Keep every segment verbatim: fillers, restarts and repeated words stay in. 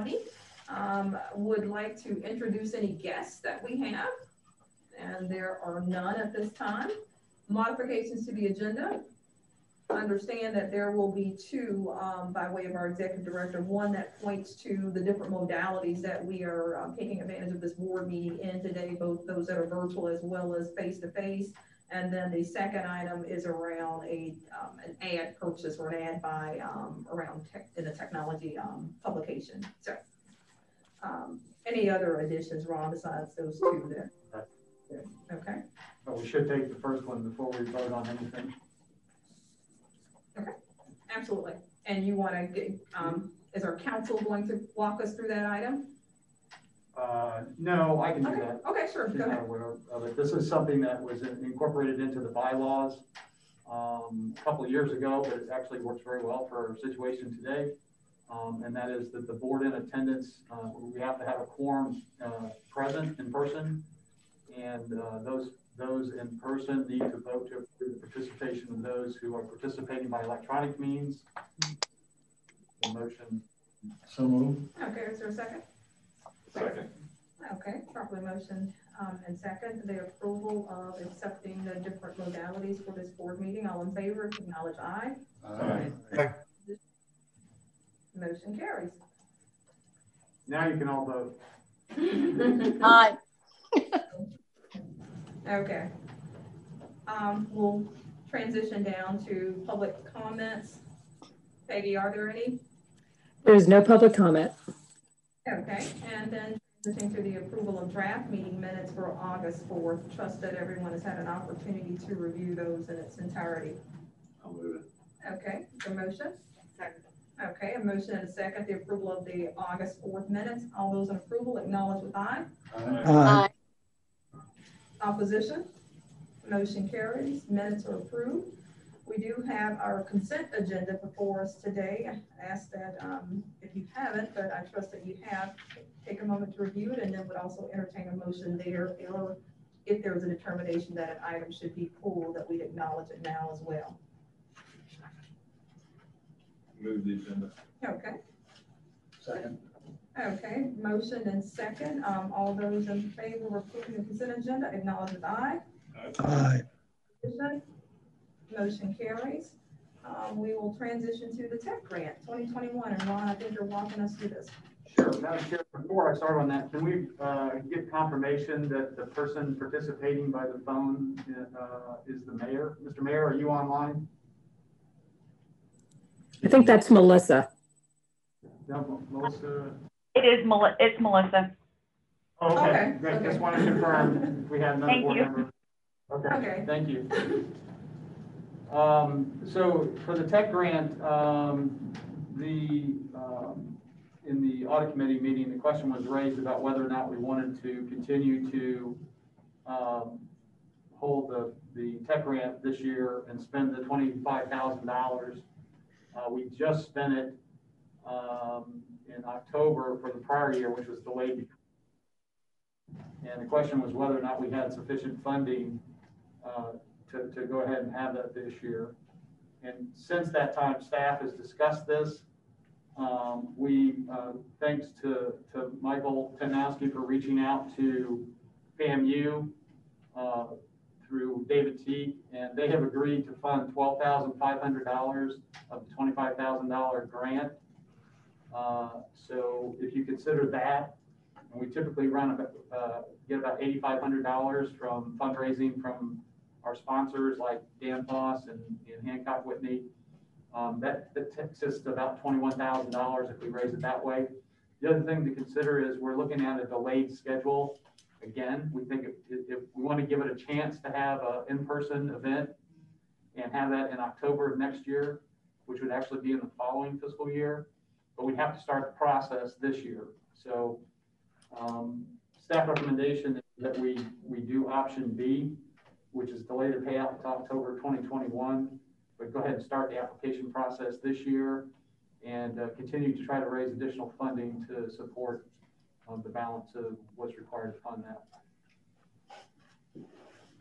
twenty. Um, would like to introduce any guests that we have, and there are none at this time. Modifications to the agenda. Understand that there will be two um, by way of our executive director, one that points to the different modalities that we are um, taking advantage of this board meeting in today, both those that are virtual as well as face-to-face. And then the second item is around a um, an ad purchase or an ad buy um, around tech, in the technology um, publication. So um, any other additions, Ron, besides those two there? Okay. But we should take the first one before we vote on anything. Okay, absolutely. And you want to get, um, is our council going to walk us through that item? Uh, no, I can okay. do that. Okay, sure. She's Go not ahead. aware of it. This is something that was incorporated into the bylaws um, a couple of years ago, but it actually works very well for our situation today. Um, and that is that the board in attendance, uh, we have to have a quorum uh, present in person, and uh, those those in person need to vote to approve the participation of those who are participating by electronic means. The motion. So moved. Okay, is there a second? Second. Okay, properly motioned um, and second, the approval of accepting the different modalities for this board meeting. All in favor, acknowledge aye. Aye. Aye. Motion carries. Now you can all vote. Aye. Okay. Um, we'll transition down to public comments. Peggy, are there any? There's no public comment. Okay, and then transitioning to the approval of draft meeting minutes for August fourth. Trust that everyone has had an opportunity to review those in its entirety. I'll move it. Okay, the motion? Second. Okay, a motion and a second, the approval of the August fourth minutes. All those in approval acknowledge with aye. Aye. Aye. Opposition? Motion carries. Minutes are approved. We do have our consent agenda before us today. I ask that um, if you haven't, but I trust that you have, take a moment to review it, and then would also entertain a motion there, or if there was a determination that an item should be pulled, that we'd acknowledge it now as well. Move the agenda. Okay. Second. Okay, motion and second. Um, all those in favor of approving the consent agenda, acknowledge with aye. Aye. Opposition? Motion carries. Um, we will transition to the tech grant twenty twenty-one. And Ron, I think you're walking us through this. Sure, Madam Chair, before I start on that, can we uh, get confirmation that the person participating by the phone uh, is the mayor? Mister Mayor, are you online? I think that's Melissa. No, Melissa. It is, Mel it's Melissa. Oh, okay, Okay, great. okay. Just want to confirm if we have another Thank board you. member. Okay, Okay. thank you. Um, so for the tech grant, um, the um, in the audit committee meeting, the question was raised about whether or not we wanted to continue to um, hold the, the tech grant this year and spend the twenty-five thousand dollars. Uh, we just spent it um, in October for the prior year, which was delayed. And the question was whether or not we had sufficient funding uh, to, to go ahead and have that this year. And since that time, staff has discussed this. Um, we, uh, thanks to, to Michael Tenowski for reaching out to FAMU uh, through David Teague, and they have agreed to fund twelve thousand five hundred dollars of the twenty-five thousand dollar grant. Uh, so if you consider that, and we typically run about, uh, get about eighty-five hundred dollars from fundraising from our sponsors like Dan Foss and, and Hancock Whitney. Um, that, that takes us to about twenty-one thousand dollars if we raise it that way. The other thing to consider is we're looking at a delayed schedule. Again, we think if, if we want to give it a chance to have an in-person event and have that in October of next year, which would actually be in the following fiscal year, but we have to start the process this year. So um, staff recommendation is that we, we do option B, which is delay the payout to October twenty twenty-one, but go ahead and start the application process this year and uh, continue to try to raise additional funding to support um, the balance of what's required to fund that.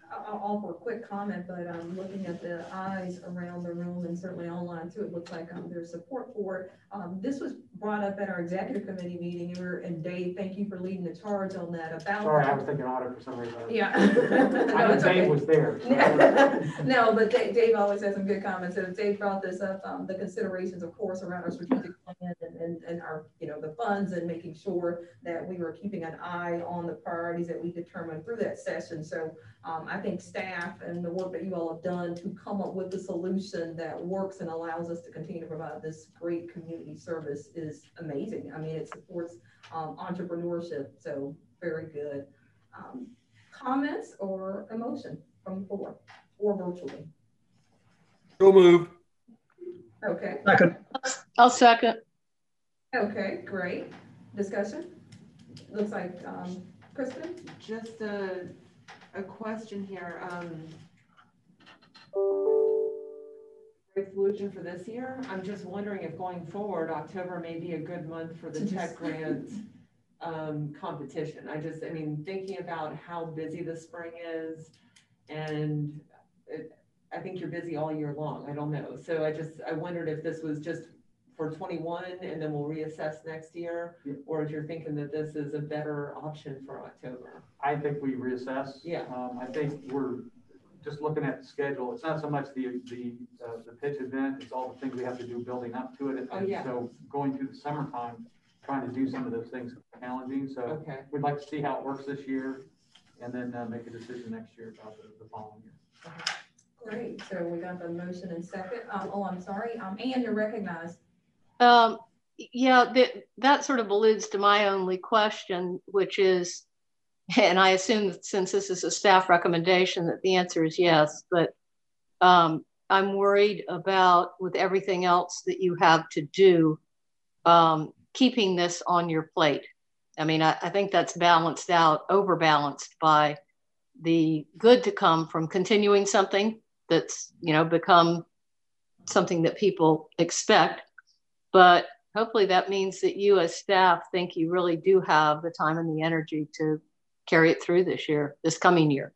I'll I'll offer a quick comment, but um, looking at the eyes around the room and certainly online too, it looks like um, there's support for it. Um, this was brought up at our executive committee meeting, and we're, and Dave, thank you for leading the charge on that about. Sorry, I was thinking audit for some reason. Yeah. I No, know it's Dave okay. was there. so- No, but Dave, Dave always has some good comments, and Dave brought this up, um, the considerations, of course, around our strategic plan and, and, and our, you know, the funds, and making sure that we were keeping an eye on the priorities that we determined through that session. So, um, I think staff and the work that you all have done to come up with the solution that works and allows us to continue to provide this great community service is amazing. I mean, it supports, um, entrepreneurship, so very good. Um, comments or emotion from the floor or virtually? So moved. Okay, Second. I'll second. okay, great. Discussion? Looks like, um, Kristen? Just a, a question here. Um, great solution for this year. I'm just wondering if going forward, October may be a good month for the tech grant um, competition. I just, I mean, thinking about how busy the spring is, and it, I think you're busy all year long. I don't know. So I just, I wondered if this was just for twenty-one and then we'll reassess next year, Yeah. or if you're thinking that this is a better option for October. I think we reassess. Yeah. Um, I think we're just looking at the schedule. It's not so much the, the, uh, the pitch event, it's all the things we have to do building up to it. And Oh, yeah. so going through the summertime, trying to do some of those things is challenging. So Okay. we'd like to see how it works this year and then uh, make a decision next year about the, the following year. Great, so we got the motion and second. Um, oh, I'm sorry, um, Ann, you're recognized. Um, yeah, that, that sort of alludes to my only question, which is, and I assume that since this is a staff recommendation that the answer is yes, but um, I'm worried about, with everything else that you have to do, um, keeping this on your plate. I mean, I, I think that's balanced out, overbalanced by the good to come from continuing something that's, you know, become something that people expect. But hopefully that means that you as staff think you really do have the time and the energy to carry it through this year, this coming year.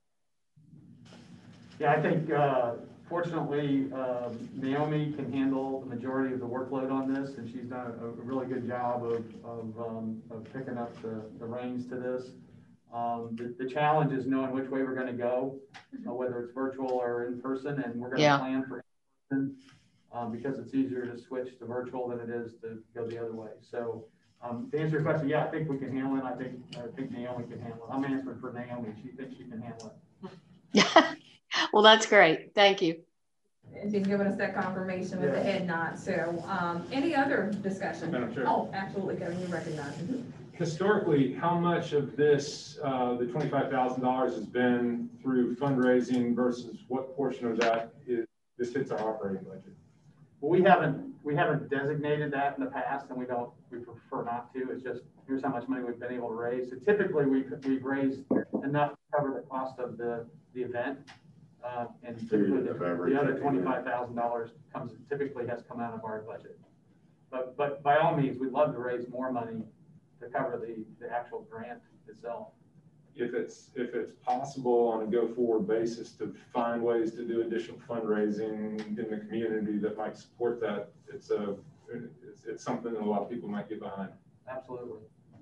Yeah, I think uh, fortunately um, Naomi can handle the majority of the workload on this, and she's done a, a really good job of, of, um, of picking up the, the reins to this. Um, the, the challenge is knowing which way we're going to go, uh, whether it's virtual or in person, and we're going to Yeah. plan for in person um, because it's easier to switch to virtual than it is to go the other way. So um, to answer your question, yeah, I think we can handle it. I think I think Naomi can handle it. I'm answering for Naomi. She thinks she can handle it. Well, that's great. Thank you. And she's giving us that confirmation with the Yeah. head nod. So, um, any other discussion? Madam Chair. Oh, absolutely, Kevin, you're recognized. Mhm. Historically, how much of this, uh, the twenty-five thousand dollars has been through fundraising versus what portion of that is, this hits our operating budget? Well, we haven't, we haven't designated that in the past, and we don't, we prefer not to. It's just, here's how much money we've been able to raise. So typically, we've, we've raised enough to cover the cost of the, the event. Uh, and typically, the, the other twenty-five thousand dollars comes, typically has come out of our budget. But, but by all means, we'd love to raise more money to cover the, the actual grant itself. If it's, if it's possible on a go-forward basis to find ways to do additional fundraising in the community that might support that, it's a, it's, it's something that a lot of people might get behind. Absolutely.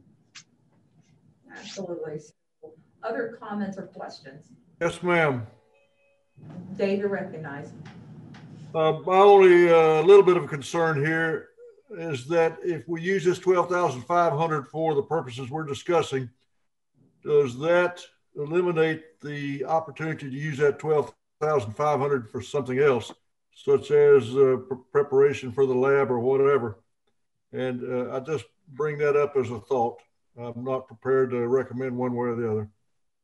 Absolutely. So, other comments or questions? Yes, ma'am. Dave, you're recognized. Uh, my only uh, little bit of concern here is that if we use this twelve thousand five hundred for the purposes we're discussing, does that eliminate the opportunity to use that twelve thousand five hundred for something else, such as uh, pre preparation for the lab or whatever? And uh, I just bring that up as a thought. I'm not prepared to recommend one way or the other.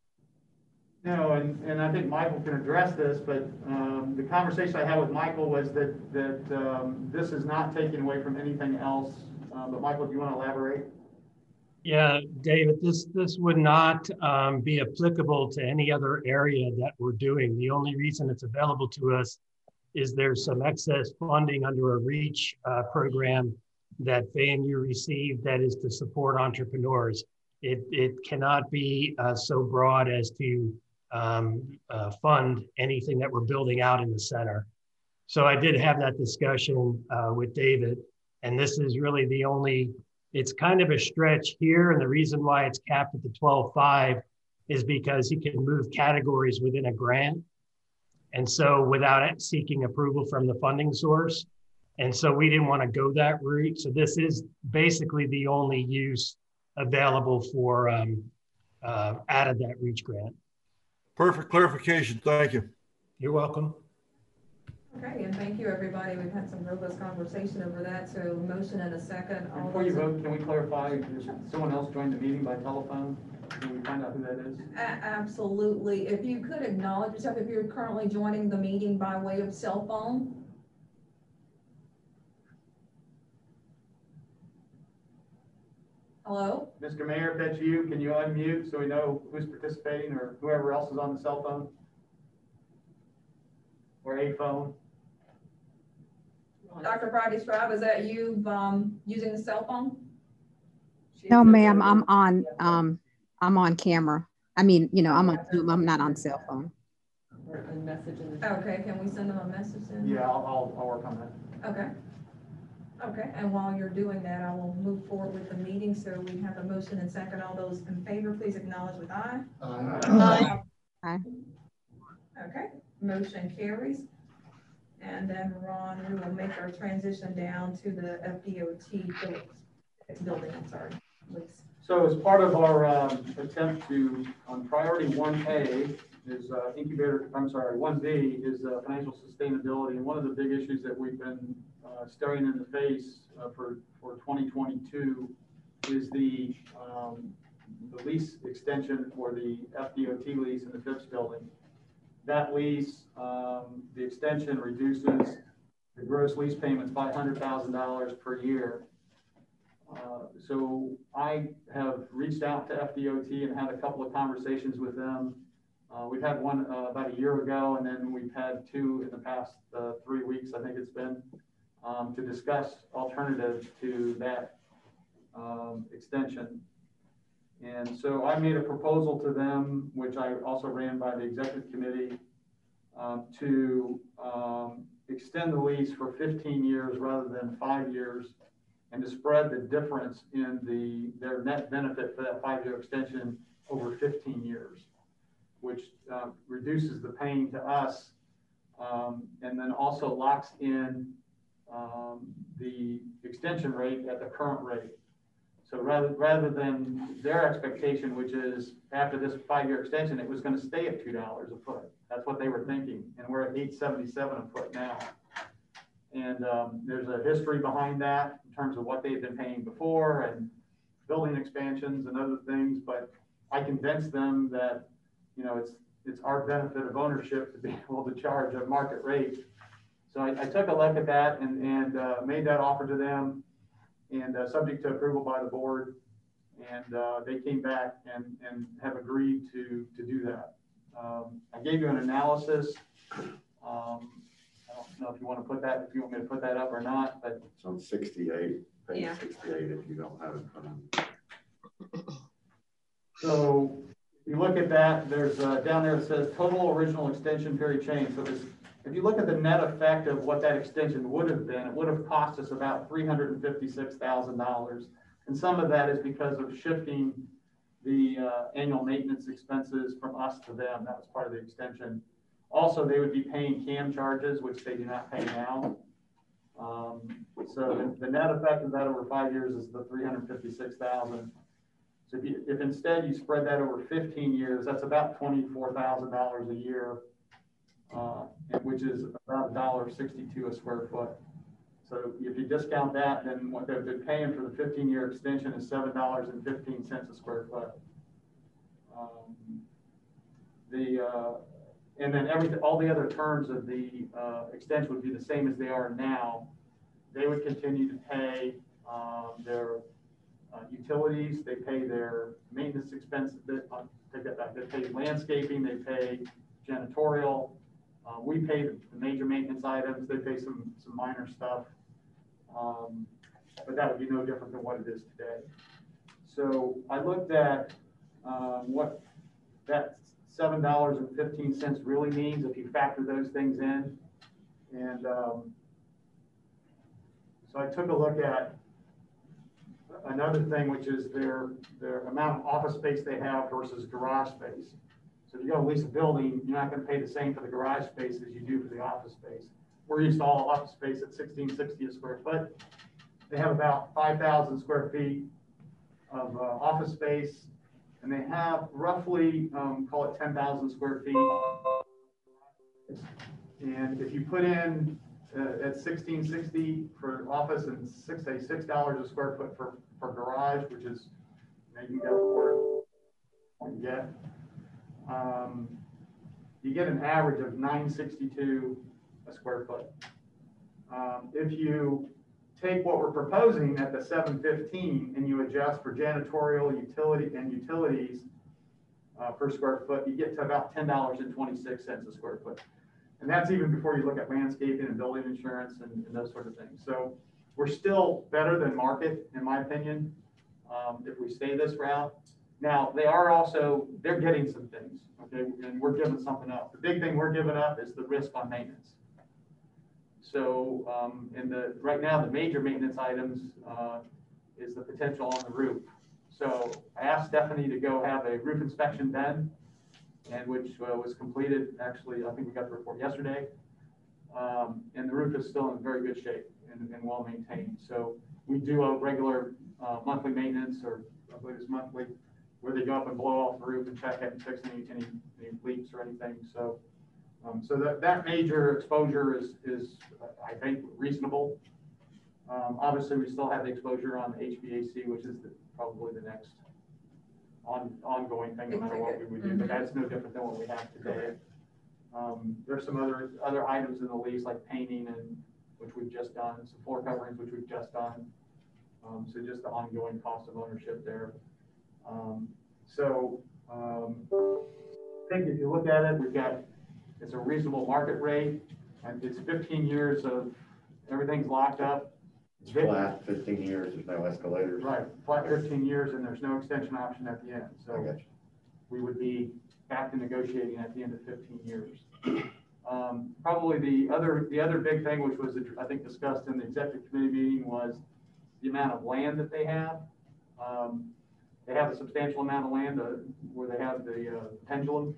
No, and, and I think Michael can address this, but um, the conversation I had with Michael was that, that um, this is not taken away from anything else. Uh, but Michael, do you want to elaborate? Yeah, David, this, this would not um, be applicable to any other area that we're doing. The only reason it's available to us is there's some excess funding under a REACH uh, program that F A N U received that is to support entrepreneurs. It, it cannot be uh, so broad as to um, uh, fund anything that we're building out in the center. So I did have that discussion uh, with David, and this is really the only, it's kind of a stretch here. And the reason why it's capped at the twelve five is because he can move categories within a grant. And so without seeking approval from the funding source. And so we didn't want to go that route. So this is basically the only use available for um, uh, out of that REACH grant. Perfect clarification. Thank you. You're welcome. Okay, and thank you, everybody. We've had some robust conversation over that. So motion and a second. All Before you those- vote, can we clarify, if someone else joined the meeting by telephone? Can we find out who that is? A- Absolutely. If you could acknowledge yourself, if you're currently joining the meeting by way of cell phone. Hello? Mister Mayor, if that's you, can you unmute so we know who's participating or whoever else is on the cell phone? Or a phone? Doctor Friday Stroud, is that you um, using the cell phone? No, ma'am, I'm on, um, I'm on camera. I mean, you know, I'm on Zoom, I'm not on cell phone. Or a message in the. Okay, can we send them a message then? Yeah, I'll, I'll, I'll work on that. Okay. Okay, and while you're doing that, I will move forward with the meeting. So we have a motion and second. All those in favor, please acknowledge with aye. Aye. Aye. Okay, motion carries. And then Ron, we will make our transition down to the F D O T building, I'm sorry, please. So as part of our um, attempt to, on priority one A is uh, incubator, I'm sorry, one B is uh, financial sustainability. And one of the big issues that we've been uh, staring in the face uh, for, for twenty twenty-two is the, um, the lease extension for the F D O T lease in the Phipps building. That lease, um, the extension reduces the gross lease payments by one hundred thousand dollars per year. Uh, so I have reached out to F D O T and had a couple of conversations with them. Uh, we've had one uh, about a year ago, and then we've had two in the past uh, three weeks, I think it's been, um, to discuss alternatives to that um, extension. And so I made a proposal to them, which I also ran by the executive committee, um, to um, extend the lease for fifteen years rather than five years, and to spread the difference in the their net benefit for that five-year extension over fifteen years, which uh, reduces the pain to us, um, and then also locks in um, the extension rate at the current rate. So rather, rather than their expectation, which is after this five-year extension, it was going to stay at two dollars a foot. That's what they were thinking. And we're at eight seventy-seven a foot now. And um, there's a history behind that in terms of what they've been paying before and building expansions and other things. But I convinced them that, you know, it's, it's our benefit of ownership to be able to charge a market rate. So I, I took a look at that and, and uh, made that offer to them, and uh, subject to approval by the board, and uh, they came back and, and have agreed to, to do that. Um, I gave you an analysis. Um, I don't know if you want to put that, if you want me to put that up or not, but It's on sixty-eight, page Yeah. sixty-eight, if you don't have it in front of you. so if you look at that, there's uh, down there it says total original extension period change. So this, if you look at the net effect of what that extension would have been, it would have cost us about three hundred fifty-six thousand dollars. And some of that is because of shifting the uh, annual maintenance expenses from us to them. That was part of the extension. Also, they would be paying C A M charges, which they do not pay now. Um, so the, the net effect of that over five years is the three hundred fifty-six thousand dollars. So if, you, if instead you spread that over fifteen years, that's about twenty-four thousand dollars a year. Uh, which is about one dollar sixty-two a square foot. So if you discount that, then what they've been paying for the fifteen year extension is seven dollars and fifteen cents a square foot. Um, the uh, and then every all the other terms of the uh, extension would be the same as they are now. They would continue to pay um, their uh, utilities. They pay their maintenance expenses. Uh, take that back. They pay landscaping. They pay janitorial. Uh, we pay the major maintenance items. They pay some some minor stuff, um, but that would be no different than what it is today. So I looked at um, what that seven dollars and fifteen cents really means if you factor those things in. And um, so I took a look at another thing, which is their, their amount of office space they have versus garage space. So if you go lease a building, you're not going to pay the same for the garage space as you do for the office space. We're used to all office space at sixteen sixty a square foot. They have about five thousand square feet of uh, office space, and they have roughly, um, call it ten thousand square feet. And if you put in uh, at sixteen sixty for office and six, say six dollars a square foot for, for garage, which is, you can go for it, you get, um, you get an average of nine sixty-two a square foot. Um, if you take what we're proposing at the seven fifteen and you adjust for janitorial, utility, and utilities uh, per square foot, you get to about ten dollars and twenty-six cents a square foot. And that's even before you look at landscaping and building insurance and, and those sort of things. So we're still better than market, in my opinion, um, if we stay this route. Now, they are also, they're getting some things, okay, and we're giving something up. The big thing we're giving up is the risk on maintenance. So um, in the right now, the major maintenance items uh, is the potential on the roof. So I asked Stephanie to go have a roof inspection done, and which uh, was completed. Actually, I think we got the report yesterday. Um, and the roof is still in very good shape and, and well maintained. So we do a regular uh, monthly maintenance, or I believe it's monthly, where they go up and blow off the roof and check it and fix any, any, any leaks or anything. So Um, so that, that major exposure is, is uh, I think, reasonable. Um, obviously, we still have the exposure on the H V A C, which is the, probably the next on, ongoing thing, no matter what we would do. But that's no different than what we have today. Um, there's some other other items in the lease, like painting, and which we've just done, some floor coverings, which we've just done. Um, so just the ongoing cost of ownership there. Um, so um, I think if you look at it, we've got, it's a reasonable market rate, and it's fifteen years of everything's locked up. It's flat, fifteen years, there's no escalators. Right, flat fifteen years, and there's no extension option at the end. So we would be back to negotiating at the end of fifteen years. Um, probably the other the other big thing, which was I think discussed in the executive committee meeting, was the amount of land that they have. Um, they have a substantial amount of land uh, where they have the uh, pendulum.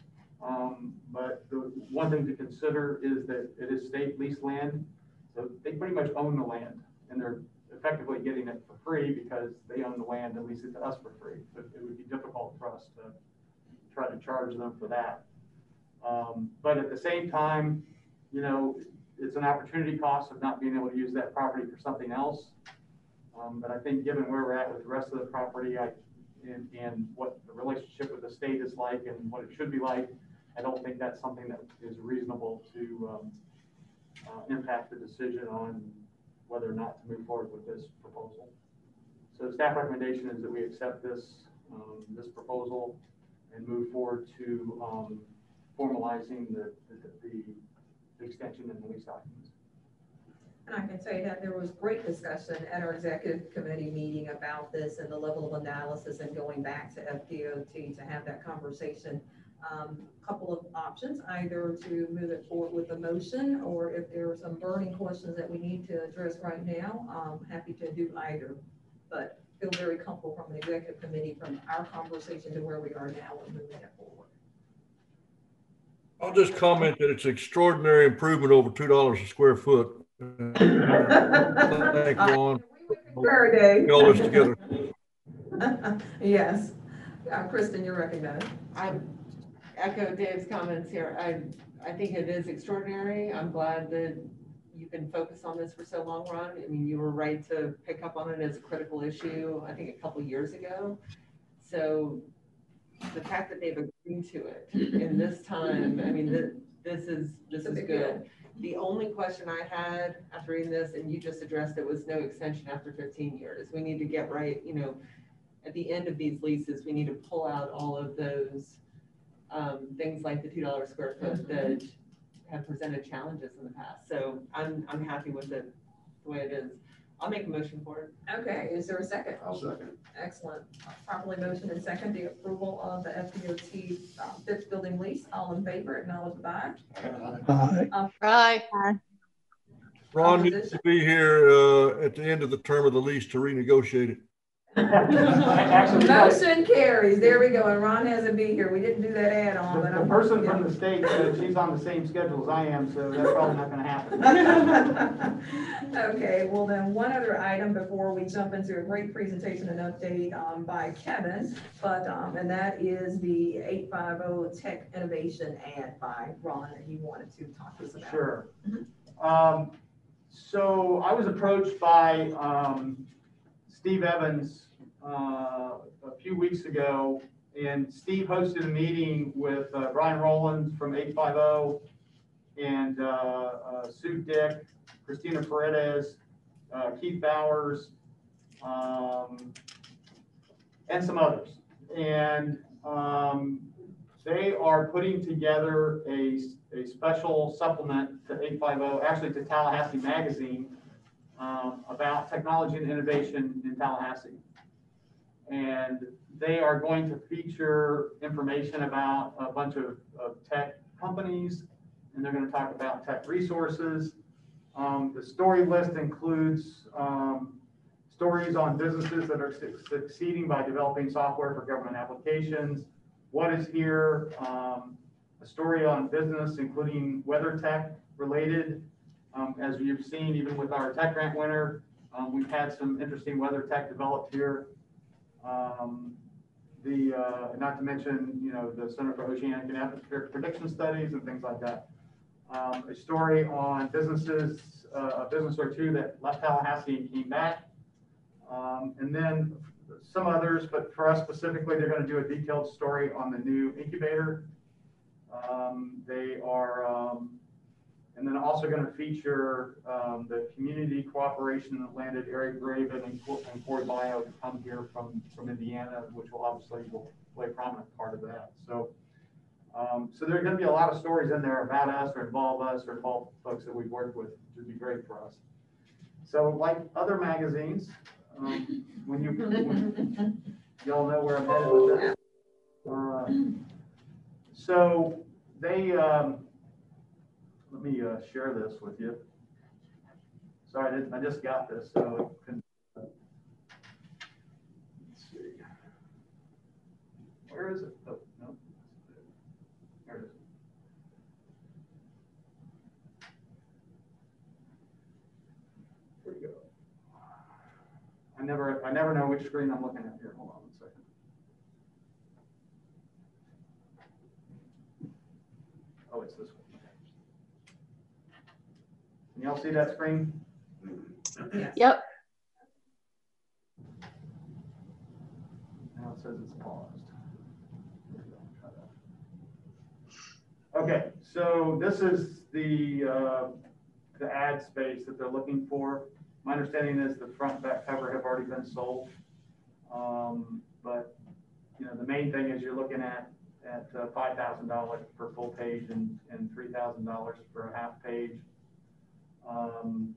Um, but the one thing to consider is that it is state leased land, so they pretty much own the land, and they're effectively getting it for free because they own the land and lease it to us for free. So it would be difficult for us to try to charge them for that. Um, but at the same time, you know, it's an opportunity cost of not being able to use that property for something else. Um, but I think given where we're at with the rest of the property, I, and, and what the relationship with the state is like and what it should be like, I don't think that's something that is reasonable to um, uh, impact the decision on whether or not to move forward with this proposal. So the staff recommendation is that we accept this, um, this proposal and move forward to um, formalizing the, the, the, the extension and the lease documents. And I can say that there was great discussion at our executive committee meeting about this and the level of analysis and going back to F D O T to have that conversation. Um, couple of options, either to move it forward with a motion, or if there are some burning questions that we need to address right now, I'm happy to do either. But feel very comfortable from an executive committee, from our conversation to where we are now, and moving it forward. I'll just comment that it's an extraordinary improvement over two dollars a square foot. Thank Ron. All this together. Yes. Uh, Kristen, you're recognized. I echo Dave's comments here. I, I think it is extraordinary. I'm glad that you've been focused on this for so long, Ron. I mean, you were right to pick up on it as a critical issue, I think a couple years ago. So the fact that they've agreed to it in this time, I mean, th this is, this is good. The only question I had after reading this, and you just addressed it, was no extension after fifteen years. We need to get right, you know, at the end of these leases, we need to pull out all of those um, things like the two dollars square foot that have presented challenges in the past. So I'm, I'm happy with it the way it is. I'll make a motion for it. Okay, is there a second? I'll second. Excellent. Properly motion and second, the approval of the F D O T uh, fifth building lease. All in favor, acknowledge by aye. Aye. Aye. Ron needs to be here uh, at the end of the term of the lease to renegotiate it. Actually, Motion carries. There we go. And Ron has to be here. We didn't do that add on, but the, the I'm. person yeah. from the state said she's on the same schedule as I am, so that's probably not gonna happen. Okay, well then, one other item before we jump into a great presentation and update um, by Kevin, but, um, and that is the eight five zero Tech Innovation ad by Ron that he wanted to talk to us about. Sure. Mhm. Um, so I was approached by um, Steve Evans uh, a few weeks ago, and Steve hosted a meeting with uh, Brian Rowlands from eight five zero and uh, uh, Sue Dick, Christina Paredes, uh, Keith Bowers, um, and some others. And um, they are putting together a, a special supplement to eight five zero, actually to Tallahassee Magazine, um, about technology and innovation in Tallahassee. And they are going to feature information about a bunch of, of tech companies, and they're going to talk about tech resources. Um, the story list includes um, stories on businesses that are su succeeding by developing software for government applications. What is here? Um, a story on business, including weather tech related. Um, as you've seen, even with our tech grant winner, um, we've had some interesting weather tech developed here. Um, the uh, not to mention, you know, the Center for Oceanic and Atmospheric Prediction Studies and things like that. Um, a story on businesses, uh, a business or two that left Tallahassee and came back. Um, and then some others, but for us specifically, they're going to do a detailed story on the new incubator. Um, they are, um, and then also going to feature um, the community cooperation that landed Eric Graven and, and Corey Bio to come here from, from Indiana, which will obviously will play a prominent part of that. So. Um, so there are going to be a lot of stories in there about us or involve us or involve folks that we've worked with, which would be great for us. So like other magazines, um, when you, when, y'all know where I'm headed with this. Uh, so they, um, let me uh, share this with you. Sorry, I, didn't, I just got this, so it can, uh, let's see. Where is it? Oh, no. There it is. Here we go. I never, I never know which screen I'm looking at here. Hold on one second. Oh, it's this one. Can y'all see that screen? Yes. Yep. Now it says it's paused. Okay, so this is the uh, the ad space that they're looking for. My understanding is the front and back cover have already been sold, um, but you know the main thing is you're looking at at uh, five thousand dollars per full page and and three thousand dollars for a half page. Um,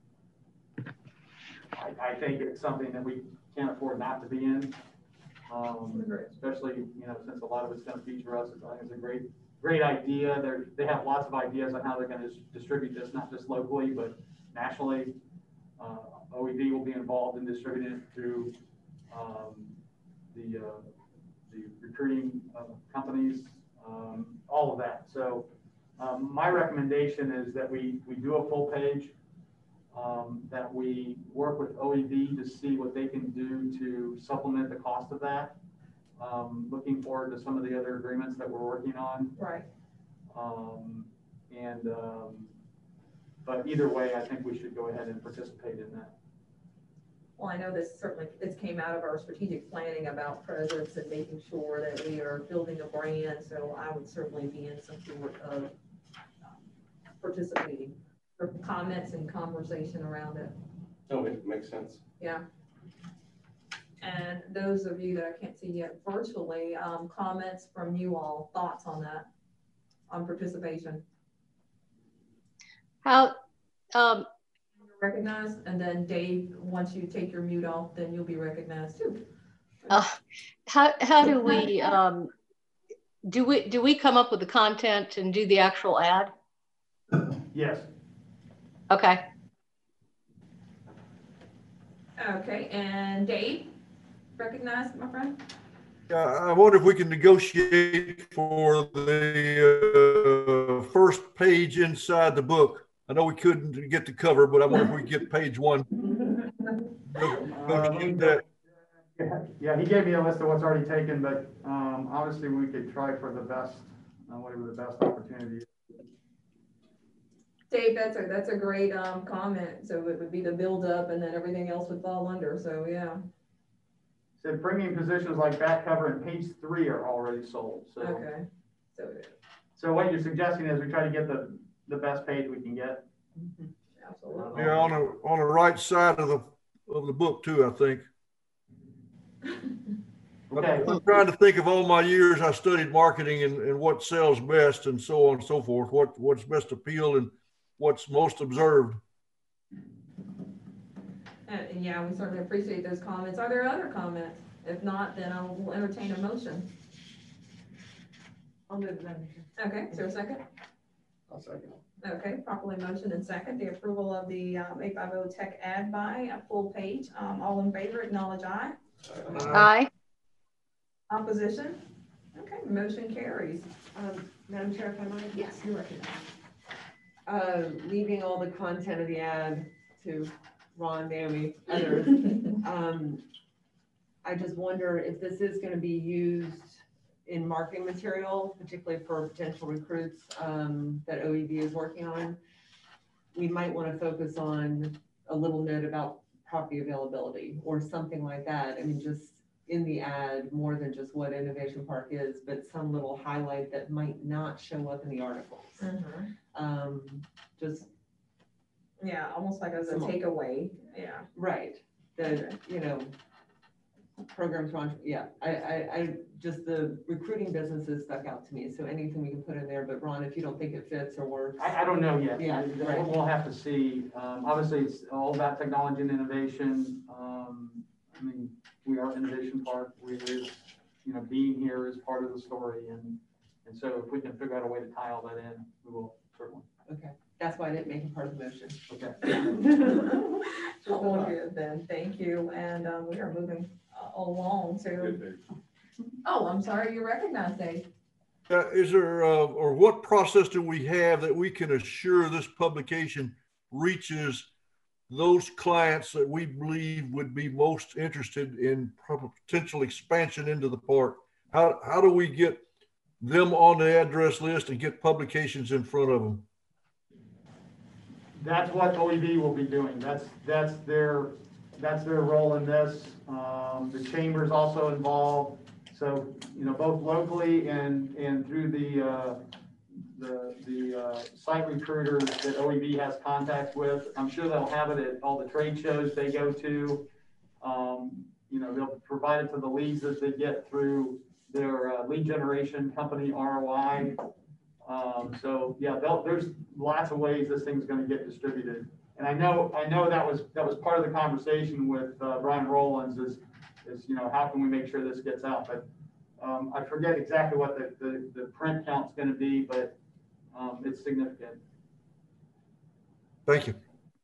I, I think it's something that we can't afford not to be in, um, especially you know since a lot of it's going to feature us. I think it's a great. Great idea. They're, they have lots of ideas on how they're going to distribute this, not just locally, but nationally. Uh, O E D will be involved in distributing it through um, the, uh, the recruiting uh, companies, um, all of that. So um, my recommendation is that we, we do a full page, um, that we work with O E D to see what they can do to supplement the cost of that. Um, looking forward to some of the other agreements that we're working on. Right. Um, and, um, but either way, I think we should go ahead and participate in that. Well, I know this certainly, this came out of our strategic planning about presence and making sure that we are building a brand. So I would certainly be in some sort of um, participating for comments and conversation around it. No, it makes sense. Yeah. And those of you that I can't see yet virtually, um, comments from you all, thoughts on that, on participation. How, um, recognized, and then Dave, once you take your mute off, then you'll be recognized too. Uh, how, how do we, um, do we, do we come up with the content and do the actual ad? Yes. Okay. Okay, and Dave, recognized, my friend? Uh, I wonder if we can negotiate for the uh, first page inside the book. I know we couldn't get the cover, but I wonder if we could get page one. Negotiate that. Yeah, yeah, he gave me a list of what's already taken, but um, obviously we could try for the best, uh, whatever the best opportunity is. Dave, that's a, that's a great um, comment. So it would be the build up and then everything else would fall under. So yeah. Said premium positions like back cover and page three are already sold. So, okay. So, so what you're suggesting is we try to get the, the best page we can get. mm-hmm. Absolutely. Yeah, on the on the right side of the of the book too, I think. Okay. I'm trying to think of all my years I studied marketing and, and what sells best and so on and so forth. What what's best appeal and what's most observed. And, and yeah, we certainly appreciate those comments. Are there other comments? If not, then I will entertain a motion. I'll move them. Okay, is there a second? I'll second. Okay, properly motion and second. The approval of the um, eight fifty tech ad buy, a full page. Um, all in favor, acknowledge aye. Aye. Opposition? Okay, motion carries. Um, Madam Chair, if I might? Yes, you're recognized. Uh, leaving all the content of the ad to Ron, Naomi, others. um, I just wonder if this is going to be used in marketing material, particularly for potential recruits um, that O E B is working on. We might want to focus on a little note about property availability or something like that. I mean, just in the ad, more than just what Innovation Park is, but some little highlight that might not show up in the articles. Mm-hmm. Um, just Yeah, almost like as a Some- takeaway. Yeah. right. The, you know, programs run, yeah, I, I, I, just the recruiting businesses stuck out to me. So anything we can put in there, but Ron, if you don't think it fits or works. I, I don't know yet. Yeah, right. We'll have to see. Um, obviously, it's all about technology and innovation. Um, I mean, we are Innovation Park. We is, you know, being here is part of the story. And, and so if we can figure out a way to tie all that in, we will certainly. Okay, that's why I didn't make it part of the motion. Okay. All good then, thank you. And um, we are moving uh, along to, oh, I'm sorry, you recognize Dave. Uh, is there, uh, or what process do we have that we can assure this publication reaches those clients that we believe would be most interested in potential expansion into the park? How, how do we get them on the address list and get publications in front of them? That's what O E B will be doing. That's that's their that's their role in this. Um, the chamber's also involved. So you know, both locally and and through the uh, the the uh, site recruiters that O E B has contact with. I'm sure they'll have it at all the trade shows they go to. Um, you know, they'll provide it to the leads that they get through their uh, lead generation company R O I. Um, so yeah, there's lots of ways this thing's going to get distributed. And I know, I know that was, that was part of the conversation with uh, Brian Rollins is, is, you know, how can we make sure this gets out? But um, I forget exactly what the, the, the print count's going to be, but um, it's significant. Thank you.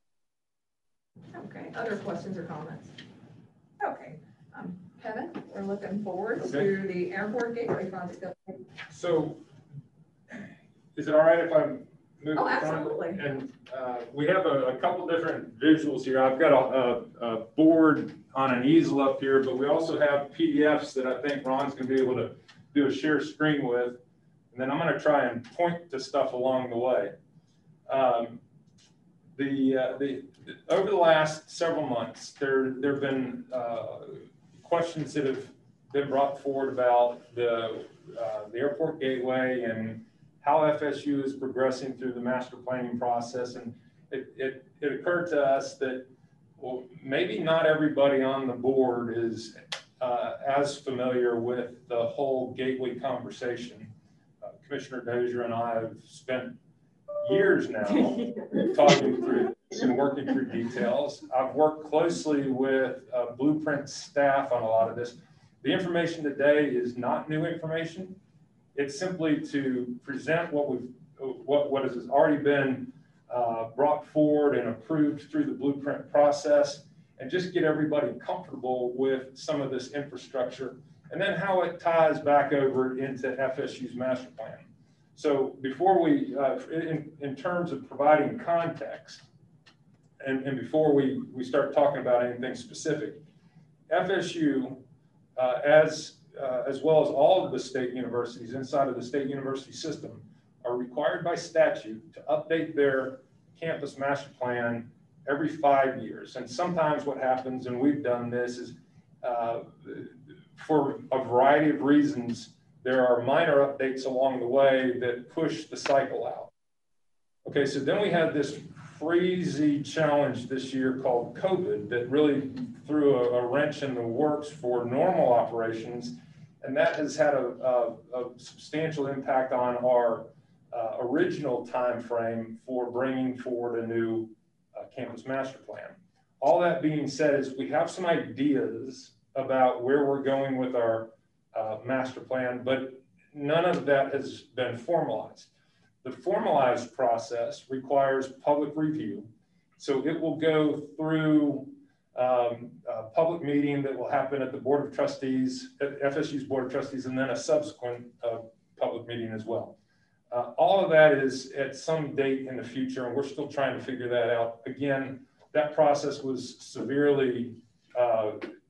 Okay, other questions or comments? Okay, um, Kevin, we're looking forward Okay. to the airport gateway project. So is it all right if I move? Oh, in front? absolutely. And uh, we have a, a couple different visuals here. I've got a, a, a board on an easel up here, but we also have P D Fs that I think Ron's going to be able to do a share screen with. And then I'm going to try and point to stuff along the way. Um, the, uh, the, the over the last several months, there there have been uh, questions that have been brought forward about the uh, the airport gateway and how F S U is progressing through the master planning process. And it, it, it occurred to us that, well, maybe not everybody on the board is uh, as familiar with the whole gateway conversation. Uh, Commissioner Dozier and I have spent years now talking through this. and working through details. I've worked closely with uh, Blueprint staff on a lot of this. The information today is not new information. It's simply to present what we've, what, what has already been uh, brought forward and approved through the Blueprint process, and just get everybody comfortable with some of this infrastructure, and then how it ties back over into F S U's master plan. So before we, uh, in, in terms of providing context, and, and before we, we start talking about anything specific, F S U, uh, as, uh, as well as all of the state universities inside of the state university system, are required by statute to update their campus master plan every five years. And sometimes what happens, and we've done this, is uh, for a variety of reasons, there are minor updates along the way that push the cycle out. Okay, so then we had this crazy challenge this year called COVID that really threw a, a wrench in the works for normal operations. And that has had a, a, a substantial impact on our uh, original time frame for bringing forward a new uh, campus master plan. All that being said is we have some ideas about where we're going with our uh, master plan, but none of that has been formalized. The formalized process requires public review. So it will go through um, a public meeting that will happen at the Board of Trustees, at F S U's Board of Trustees, and then a subsequent uh, public meeting as well. Uh, all of that is at some date in the future, and we're still trying to figure that out. Again, that process was severely uh,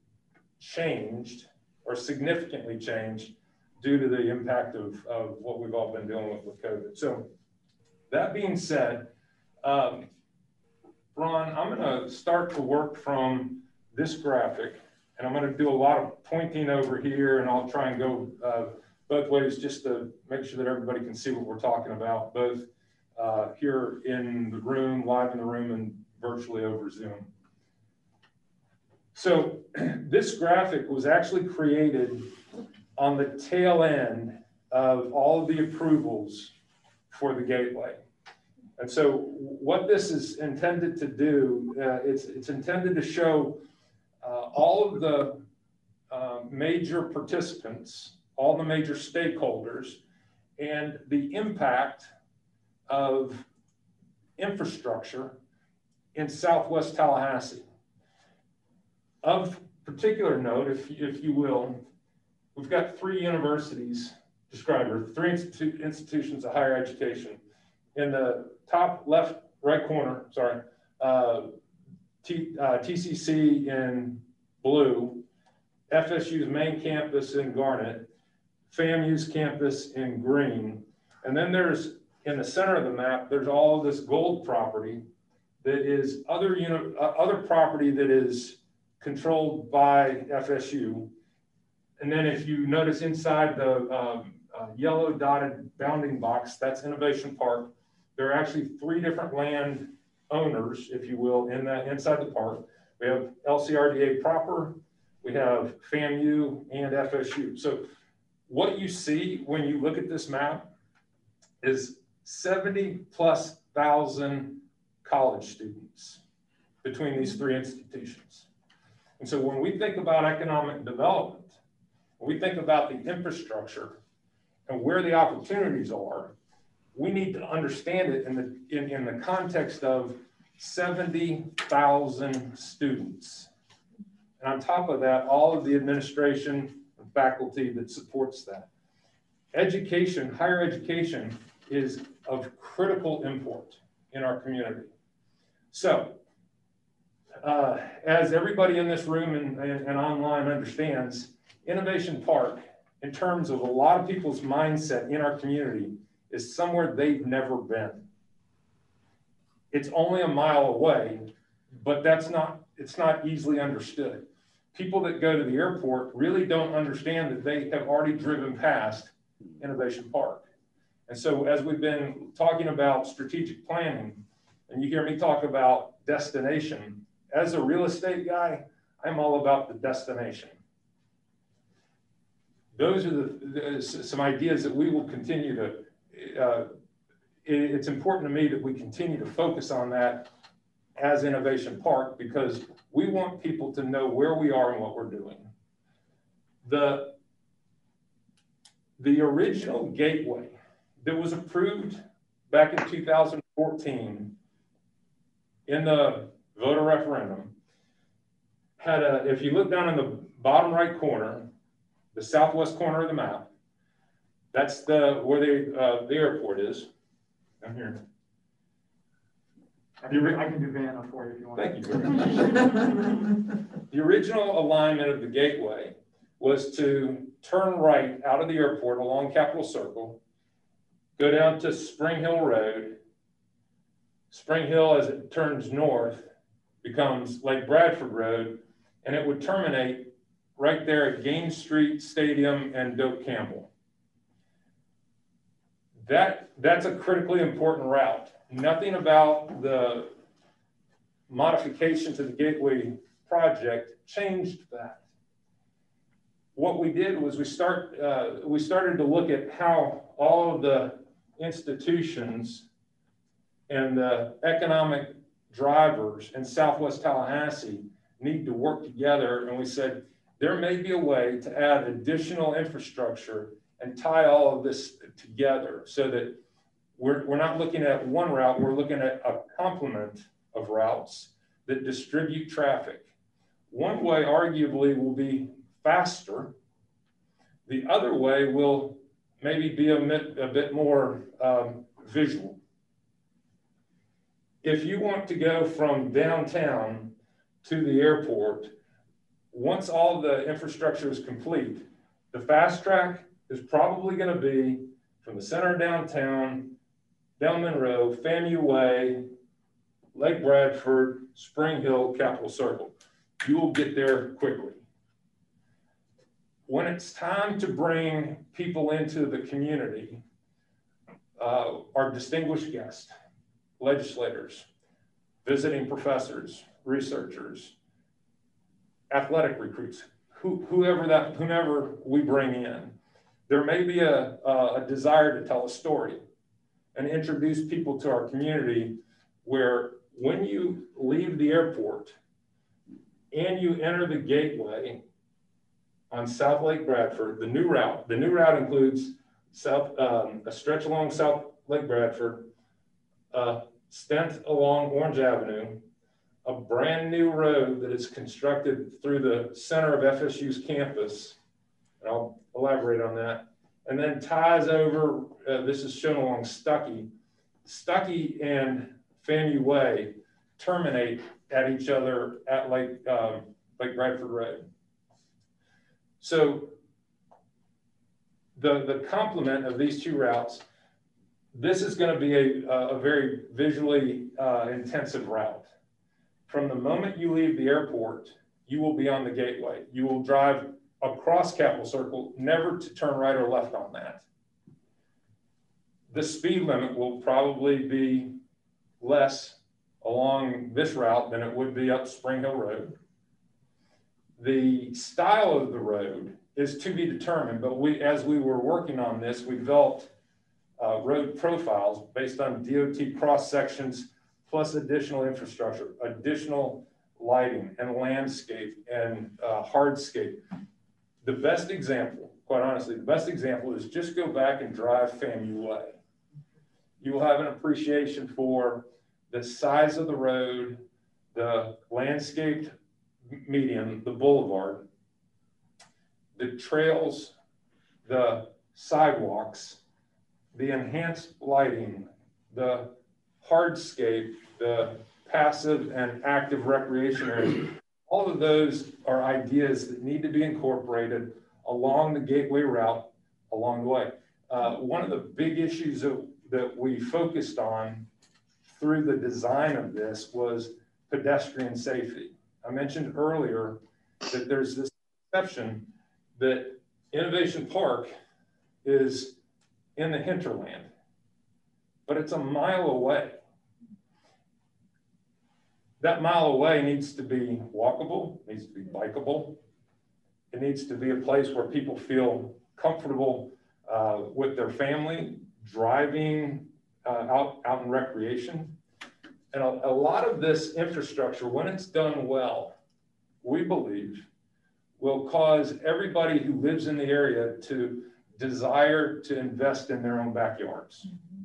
changed or significantly changed due to the impact of, of what we've all been dealing with with COVID. So that being said, um, Ron, I'm gonna start to work from this graphic, and I'm gonna do a lot of pointing over here, and I'll try and go uh, both ways just to make sure that everybody can see what we're talking about, both uh, here in the room, live in the room, and virtually over Zoom. So this graphic was actually created on the tail end of all of the approvals for the gateway. And so what this is intended to do, uh, it's, it's intended to show uh, all of the uh, major participants, all the major stakeholders, and the impact of infrastructure in Southwest Tallahassee. Of particular note, if, if you will, we've got three universities described, or three institu institutions of higher education. In the top left, right corner, sorry, uh, T, uh, T C C in blue, F S U's main campus in garnet, FAMU's campus in green, and then there's, in the center of the map, there's all of this gold property that is other, you know, uh, other property that is controlled by F S U. And then if you notice inside the um, uh, yellow dotted bounding box, that's Innovation Park. There are actually three different land owners, if you will, in that inside the park. We have L C R D A proper, we have FAMU, and F S U. So what you see when you look at this map is seventy plus thousand college students between these three institutions. And so when we think about economic development, when we think about the infrastructure and where the opportunities are, we need to understand it in the, in, in the context of seventy thousand students. And on top of that, all of the administration and faculty that supports that. Education, higher education is of critical import in our community. So, uh, as everybody in this room and, and, and online understands, Innovation Park, in terms of a lot of people's mindset in our community, is somewhere they've never been. It's only a mile away, but that's not, it's not easily understood. People that go to the airport really don't understand that they have already driven past Innovation Park. And so as we've been talking about strategic planning, and you hear me talk about destination, as a real estate guy, I'm all about the destination. Those are the, the some ideas that we will continue to, uh, it, it's important to me that we continue to focus on that as Innovation Park because we want people to know where we are and what we're doing. The, the original gateway that was approved back in two thousand fourteen in the voter referendum had a, if you look down in the bottom right corner, the southwest corner of the map, that's the, where the, uh, the airport is, down here. I can, I can do Vanna for you if you want. Thank you. The original alignment of the gateway was to turn right out of the airport along Capitol Circle, go down to Spring Hill Road. Spring Hill, as it turns north, becomes Lake Bradford Road, and it would terminate right there at Gaines Street Stadium and Doak Campbell. That, that's a critically important route. Nothing about the modification to the Gateway project changed that. What we did was we start uh, we started to look at how all of the institutions and the economic drivers in Southwest Tallahassee need to work together, and we said there may be a way to add additional infrastructure and tie all of this together so that we're, we're not looking at one route, we're looking at a complement of routes that distribute traffic. One way arguably will be faster. The other way will maybe be a bit, a bit more um, visual. If you want to go from downtown to the airport, once all the infrastructure is complete, the fast track is probably going to be from the center of downtown, down Monroe, FAMU Way, Lake Bradford, Spring Hill, Capitol Circle. You will get there quickly. When it's time to bring people into the community, uh, our distinguished guests, legislators, visiting professors, researchers, athletic recruits, who, whoever that, whomever we bring in, there may be a, a desire to tell a story and introduce people to our community where when you leave the airport and you enter the gateway on South Lake Bradford, the new route, the new route includes south, um, a stretch along South Lake Bradford, a stint along Orange Avenue, a brand new road that is constructed through the center of F S U's campus, and I'll elaborate on that, and then ties over, uh, this is shown along Stuckey. Stuckey and FAMU Way terminate at each other at Lake, um, Lake Bradford Road. So the, the complement of these two routes, this is going to be a, a very visually uh, intensive route. From the moment you leave the airport, you will be on the gateway. You will drive across Capitol Circle, never to turn right or left on that. The speed limit will probably be less along this route than it would be up Spring Hill Road. The style of the road is to be determined, but we, as we were working on this, we developed uh, road profiles based on D O T cross sections, plus additional infrastructure, additional lighting and landscape and uh, hardscape. The best example, quite honestly, the best example is just go back and drive FAMU Way. You will have an appreciation for the size of the road, the landscaped median, the boulevard, the trails, the sidewalks, the enhanced lighting, the hardscape, the passive and active recreation areas. All of those are ideas that need to be incorporated along the gateway route along the way. Uh, one of the big issues that, that we focused on through the design of this was pedestrian safety. I mentioned earlier that there's this perception that Innovation Park is in the hinterland, but it's a mile away. That mile away needs to be walkable, needs to be bikeable. It needs to be a place where people feel comfortable uh, with their family, driving uh, out, out in recreation. And a, a lot of this infrastructure, when it's done well, we believe, will cause everybody who lives in the area to desire to invest in their own backyards. Mm-hmm.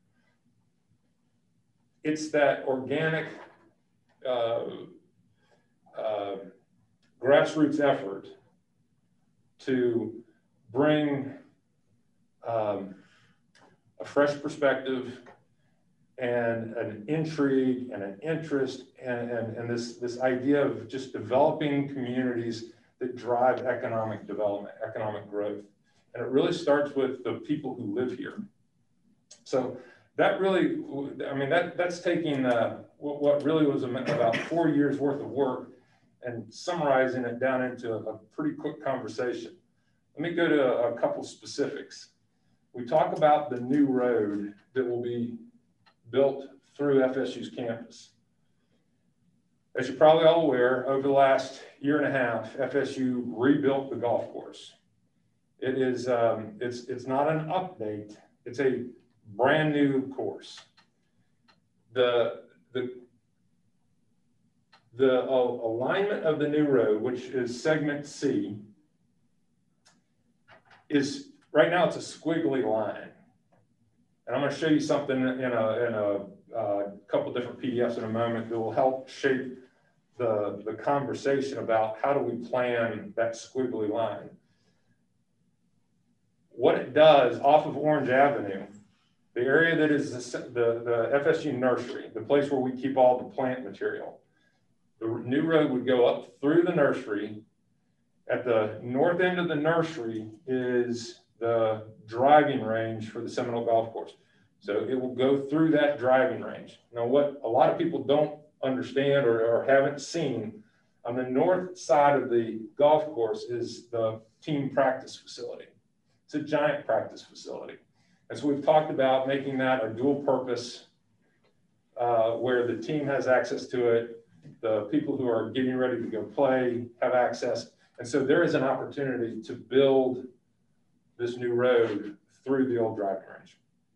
It's that organic uh, uh, grassroots effort to bring um, a fresh perspective and an intrigue and an interest and, and, and this, this idea of just developing communities that drive economic development, economic growth. And it really starts with the people who live here. So that really, I mean, that, that's taking uh, what, what really was about four years worth of work and summarizing it down into a, a pretty quick conversation. Let me go to a, a couple specifics. We talk about the new road that will be built through F S U's campus. As you're probably all aware, over the last year and a half, F S U rebuilt the golf course. It is, um, it's, it's not an update, it's a brand new course. The, the, the uh, alignment of the new road, which is segment C, is right now it's a squiggly line. And I'm going to show you something in a, in a uh, couple different P D Fs in a moment that will help shape the, the conversation about how do we plan that squiggly line. What it does off of Orange Avenue, the area that is the, the, the F S U nursery, the place where we keep all the plant material, the new road would go up through the nursery. At the north end of the nursery is the driving range for the Seminole Golf Course. So it will go through that driving range. Now, what a lot of people don't understand or, or haven't seen, on the north side of the golf course is the team practice facility. It's a giant practice facility. And so we've talked about making that a dual purpose uh, where the team has access to it, the people who are getting ready to go play have access. And so there is an opportunity to build this new road through the old driving range.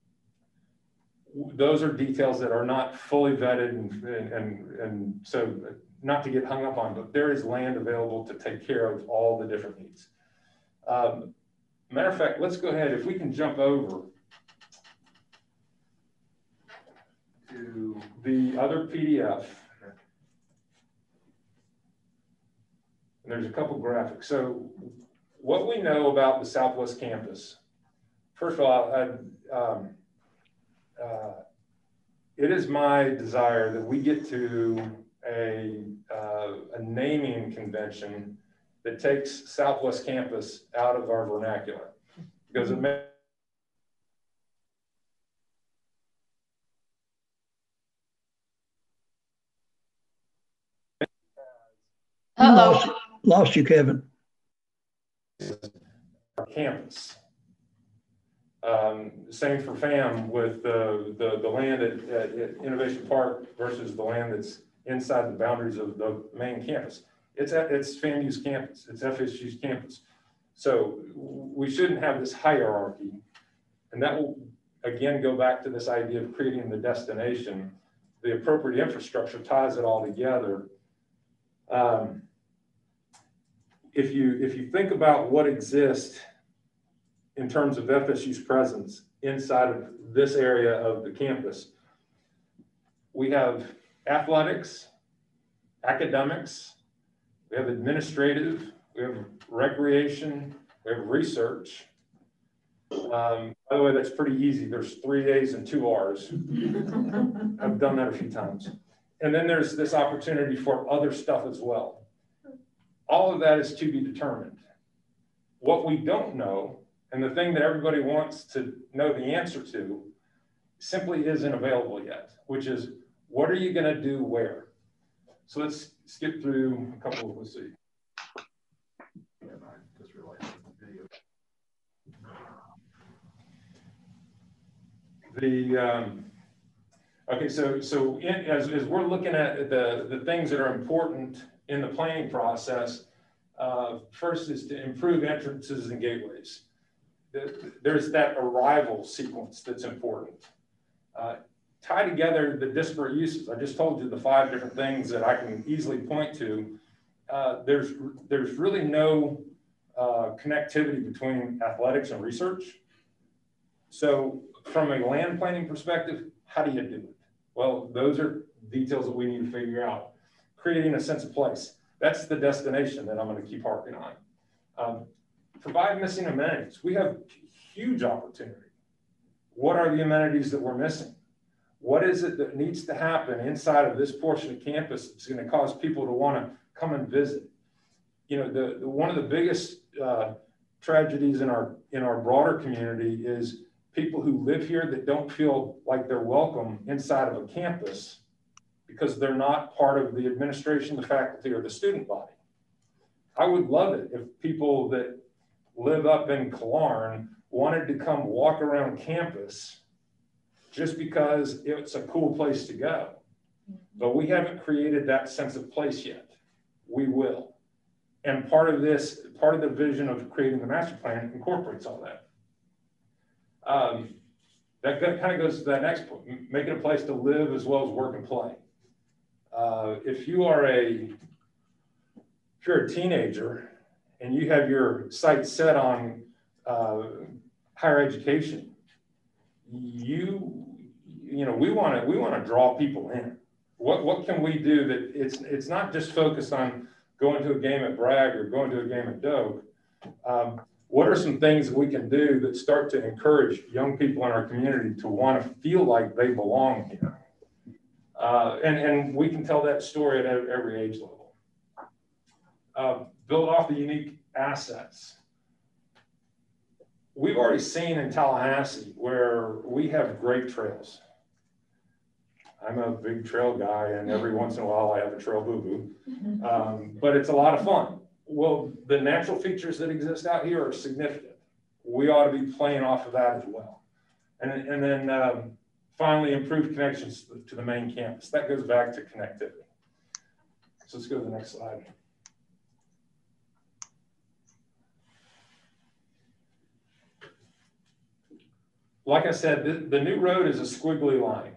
Those are details that are not fully vetted and, and, and so not to get hung up on, but there is land available to take care of all the different needs. Um, matter of fact, let's go ahead, if we can jump over to the other P D F. And there's a couple graphics. So what we know about the Southwest campus, first of all, I, um, uh, it is my desire that we get to a, uh, a naming convention that takes Southwest campus out of our vernacular. Because it may Uh-oh. Lost, lost you, Kevin. Our campus. Um, same for FAM with the, the, the land at, at, at Innovation Park versus the land that's inside the boundaries of the main campus. It's, at, it's FAMU's campus, it's F S U's campus. So we shouldn't have this hierarchy. And that will, again, go back to this idea of creating the destination. The appropriate infrastructure ties it all together. Um, if you, if you think about what exists in terms of F S U's presence inside of this area of the campus, we have athletics, academics, we have administrative, we have recreation, we have research. Um, by the way, that's pretty easy. There's three A's and two R's. I've done that a few times. And then there's this opportunity for other stuff as well. All of that is to be determined. What we don't know, and the thing that everybody wants to know the answer to, simply isn't available yet, which is, what are you going to do where? So let's skip through a couple of, let's see. Yeah, I just realized the video. The, um, okay, so, so in, as, as we're looking at the, the things that are important in the planning process, uh, first is to improve entrances and gateways. There's that arrival sequence that's important. Uh, tie together the disparate uses. I just told you the five different things that I can easily point to. Uh, there's, there's really no uh, connectivity between athletics and research. So from a land planning perspective, how do you do it? Well, those are details that we need to figure out. Creating a sense of place. That's the destination that I'm going to keep harping on. Um, provide missing amenities. We have huge opportunity. What are the amenities that we're missing? What is it that needs to happen inside of this portion of campus that's going to cause people to want to come and visit? You know, the, the one of the biggest uh, tragedies in our in our broader community is people who live here that don't feel like they're welcome inside of a campus because they're not part of the administration, the faculty, or the student body. I would love it if people that live up in Killearn wanted to come walk around campus just because it's a cool place to go. But we haven't created that sense of place yet. We will. And part of this, part of the vision of creating the master plan incorporates all that. Um, that kind of goes to that next point, make it a place to live as well as work and play. Uh, if you are a, if you're a teenager and you have your sights set on uh, higher education, you, you know, we want to, we want to draw people in. What, what can we do that it's, it's not just focused on going to a game at Bragg or going to a game at Doak. Um, what are some things that we can do that start to encourage young people in our community to want to feel like they belong here? Uh, and, and we can tell that story at every age level. Uh, build off the unique assets. We've already seen in Tallahassee where we have great trails. I'm a big trail guy, and every once in a while I have a trail boo-boo, um, but it's a lot of fun. Well, the natural features that exist out here are significant. We ought to be playing off of that as well. And, and then um, finally, improve connections to the main campus. That goes back to connectivity. So let's go to the next slide. Like I said, the, the new road is a squiggly line.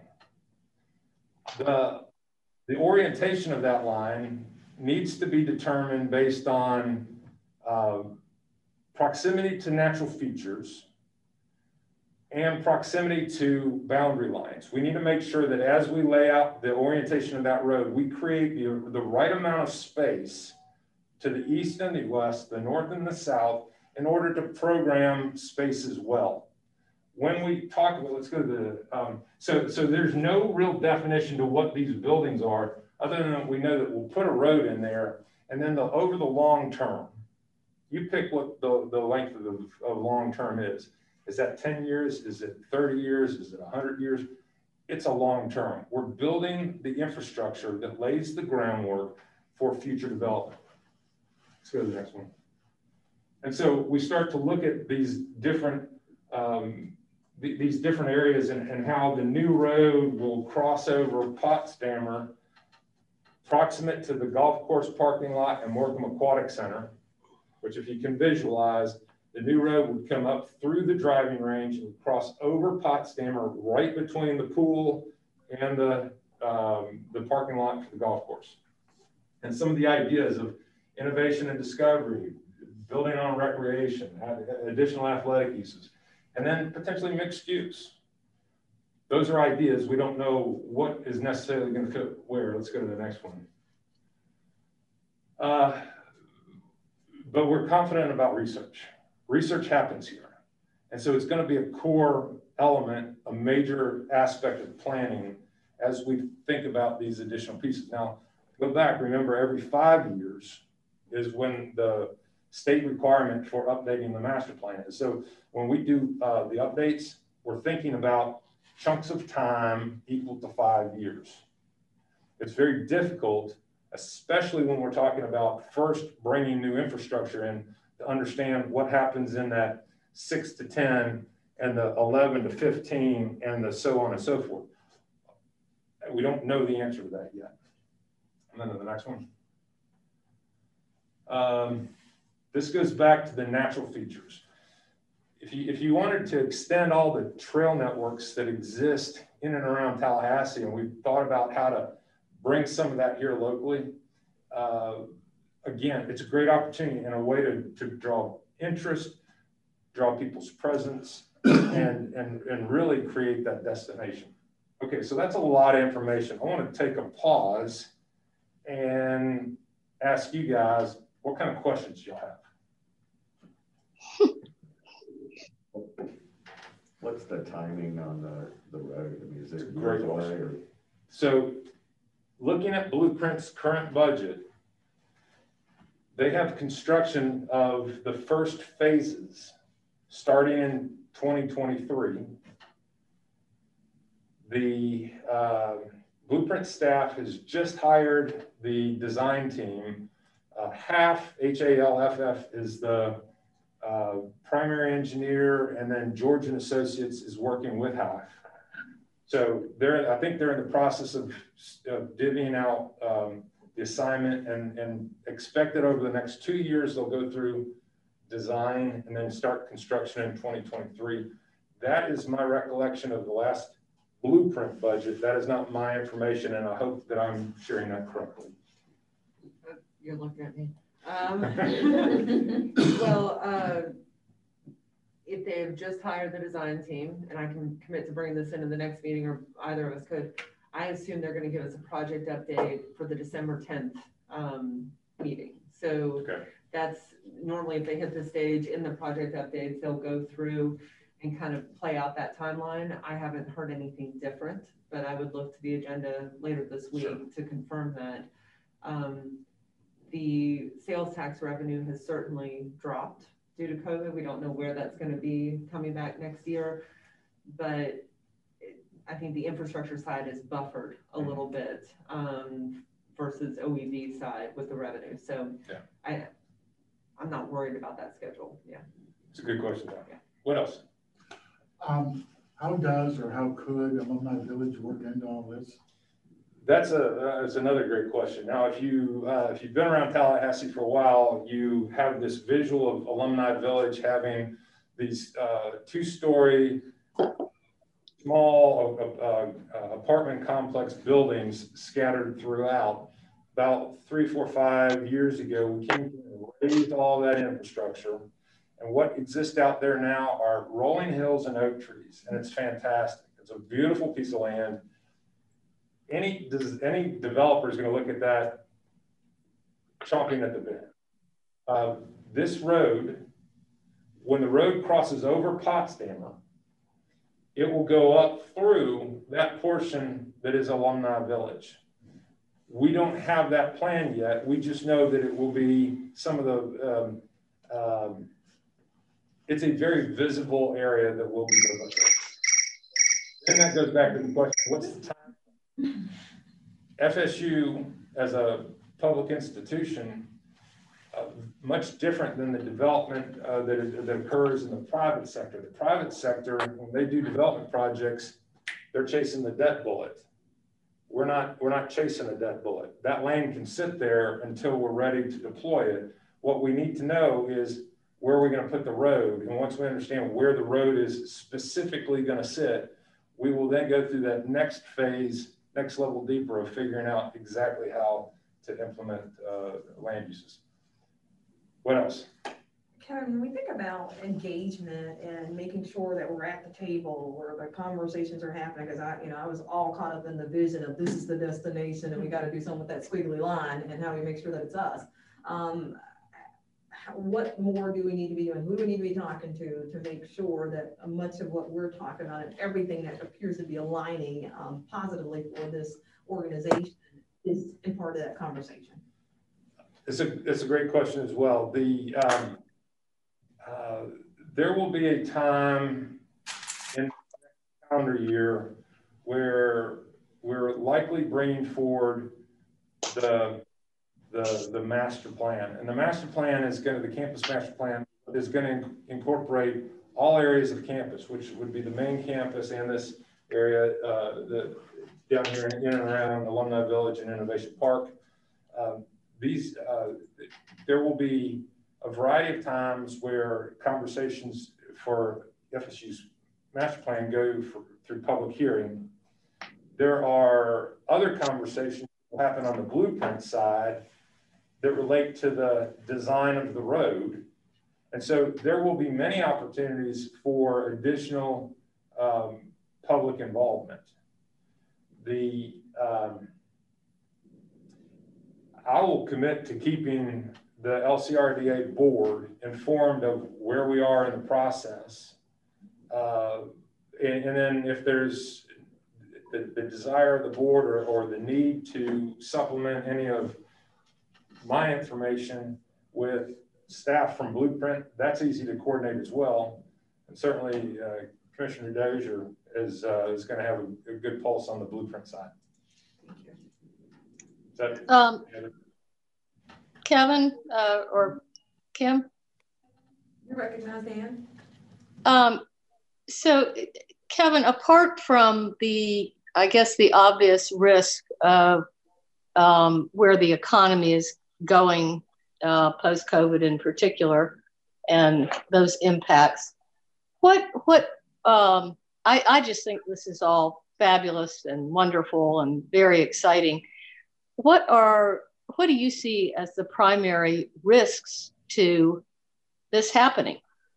The, the orientation of that line needs to be determined based on uh, proximity to natural features and proximity to boundary lines. We need to make sure that as we lay out the orientation of that road, we create the, the right amount of space to the east and the west, the north and the south, in order to program spaces well. When we talk about, let's go to the, um, so, so there's no real definition to what these buildings are, other than that we know that we'll put a road in there, and then the, over the long term, you pick what the, the length of the of long term is. Is that ten years? Is it thirty years? Is it one hundred years? It's a long term. We're building the infrastructure that lays the groundwork for future development. Let's go to the next one. And so we start to look at these different um, th these different areas and, and how the new road will cross over Potsdamer, proximate to the golf course parking lot and Morecambe Aquatic Center, which if you can visualize, the new road would come up through the driving range and cross over Potsdamer right between the pool and the, um, the parking lot for the golf course. And some of the ideas of innovation and discovery, building on recreation, additional athletic uses, and then potentially mixed use. Those are ideas. We don't know what is necessarily going to fit where. Let's go to the next one. Uh, but we're confident about research. Research happens here. And so it's going to be a core element, a major aspect of planning as we think about these additional pieces. Now, go back, remember every five years is when the state requirement for updating the master plan is. So when we do uh, the updates, we're thinking about chunks of time equal to five years. It's very difficult, especially when we're talking about first bringing new infrastructure in, to understand what happens in that six to ten and the eleven to fifteen and the so on and so forth. We don't know the answer to that yet. And then to the next one. Um, this goes back to the natural features. if you, if you wanted to extend all the trail networks that exist in and around Tallahassee, and we've thought about how to bring some of that here locally, uh, again, it's a great opportunity and a way to, to draw interest, draw people's presence, and, and, and really create that destination. Okay, so that's a lot of information. I want to take a pause and ask you guys, what kind of questions y'all have? What's the timing on the, the road? I mean, is it Great years away question. or? So looking at Blueprint's current budget, they have construction of the first phases starting in twenty twenty-three. The uh, Blueprint staff has just hired the design team. Uh, half H A L F F is the uh, primary engineer, and then George and Associates is working with half. So they're, I think they're in the process of, of divvying out um, the assignment, and, and expect that over the next two years, they'll go through design and then start construction in twenty twenty-three. That is my recollection of the last Blueprint budget. That is not my information, and I hope that I'm sharing that correctly. You're looking at me. Um, well, uh, if they've just hired the design team, and I can commit to bringing this into the next meeting, or either of us could, I assume they're going to give us a project update for the December tenth um, meeting. So okay. That's normally, if they hit the stage in the project updates, they'll go through and kind of play out that timeline. I haven't heard anything different, but I would look to the agenda later this week sure. to confirm that. Um, the sales tax revenue has certainly dropped due to COVID. We don't know where that's going to be coming back next year, but it, I think the infrastructure side is buffered a little bit um, versus O E V side with the revenue. So yeah. I, I'm not worried about that schedule. Yeah. It's a good question, Doc. Yeah. What else? Um, how does or how could Alumni Village work into all this? That's a that's another great question. Now, if you uh, if you've been around Tallahassee for a while, you have this visual of Alumni Village having these uh, two-story, small uh, uh, apartment complex buildings scattered throughout. About three, four, five years ago, we came and raised all that infrastructure. And what exists out there now are rolling hills and oak trees, and it's fantastic. It's a beautiful piece of land. Any, does, any developer is going to look at that chomping at the bit. Uh, this road, when the road crosses over Potsdamer, it will go up through that portion that is Alumni Village. We don't have that plan yet. We just know that it will be some of the, um, um, it's a very visible area that will be developed. And that goes back to the question, what's the time? F S U as a public institution, uh, much different than the development uh, that, is, that occurs in the private sector. The private sector, when they do development projects, they're chasing the debt bullet. We're not, we're not chasing a debt bullet. That land can sit there until we're ready to deploy it. What we need to know is where are we going to put the road? And once we understand where the road is specifically going to sit, we will then go through that next phase, next level deeper of figuring out exactly how to implement uh, land uses. What else? Kevin, when we think about engagement and making sure that we're at the table where the conversations are happening, because I, you know, I was all caught up in the vision of this is the destination and we got to do something with that squiggly line and how we make sure that it's us. Um, what more do we need to be doing? Who do we need to be talking to to make sure that much of what we're talking about and everything that appears to be aligning um, positively for this organization is in part of that conversation? It's a, it's a great question as well. The, um, uh, there will be a time in the calendar year where we're likely bringing forward the the, the master plan. And the master plan is going to, the campus master plan is going to incorporate all areas of the campus, which would be the main campus and this area uh, the, down here in, in and around Alumni Village and Innovation Park. Um, these, uh, there will be a variety of times where conversations for F S U's master plan go for, through public hearing, there are other conversations that will happen on the blueprint side that relate to the design of the road. And so there will be many opportunities for additional um, public involvement. The, um, I will commit to keeping the L C R D A board informed of where we are in the process. Uh, and, and then if there's the, the desire of the board or, or the need to supplement any of my information with staff from Blueprint, that's easy to coordinate as well. And certainly uh, Commissioner Dozier is, uh, is going to have a, a good pulse on the Blueprint side. Is that, um, Kevin uh, or Kim? You recognize Ann? Um, so Kevin, apart from the, I guess the obvious risk of um, where the economy is going uh, post-COVID in particular, and those impacts, what, what, um, I, I just think this is all fabulous and wonderful and very exciting. What are, what do you see as the primary risks to this happening?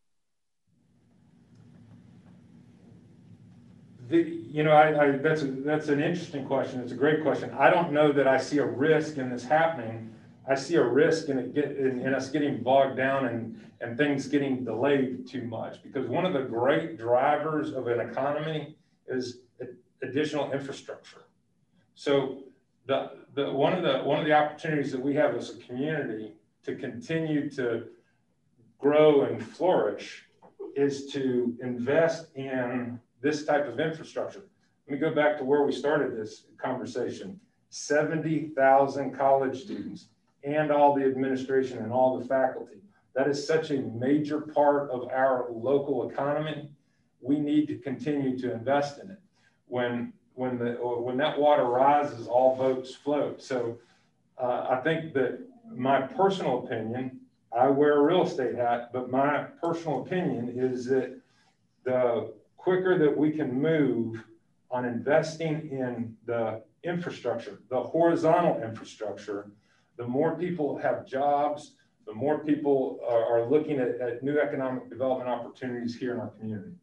The, you know, I, I, that's, a, that's an interesting question. It's a great question. I don't know that I see a risk in this happening. I see a risk in, it get, in, in us getting bogged down and, and things getting delayed too much, because one of the great drivers of an economy is additional infrastructure. So the, the, one, of the, one of the opportunities that we have as a community to continue to grow and flourish is to invest in this type of infrastructure. Let me go back to where we started this conversation. seventy thousand college students and all the administration and all the faculty. That is such a major part of our local economy. We need to continue to invest in it. When, when, the, when that water rises, all boats float. So uh, I think that my personal opinion, I wear a real estate hat, but my personal opinion is that the quicker that we can move on investing in the infrastructure, the horizontal infrastructure, the more people have jobs, the more people are, are looking at, at new economic development opportunities here in our community.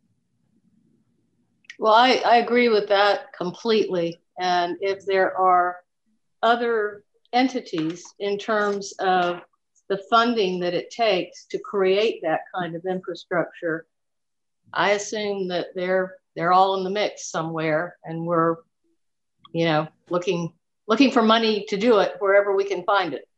Well, I, I agree with that completely. And if there are other entities in terms of the funding that it takes to create that kind of infrastructure, I assume that they're they're all in the mix somewhere, and we're, you know, looking looking for money to do it wherever we can find it.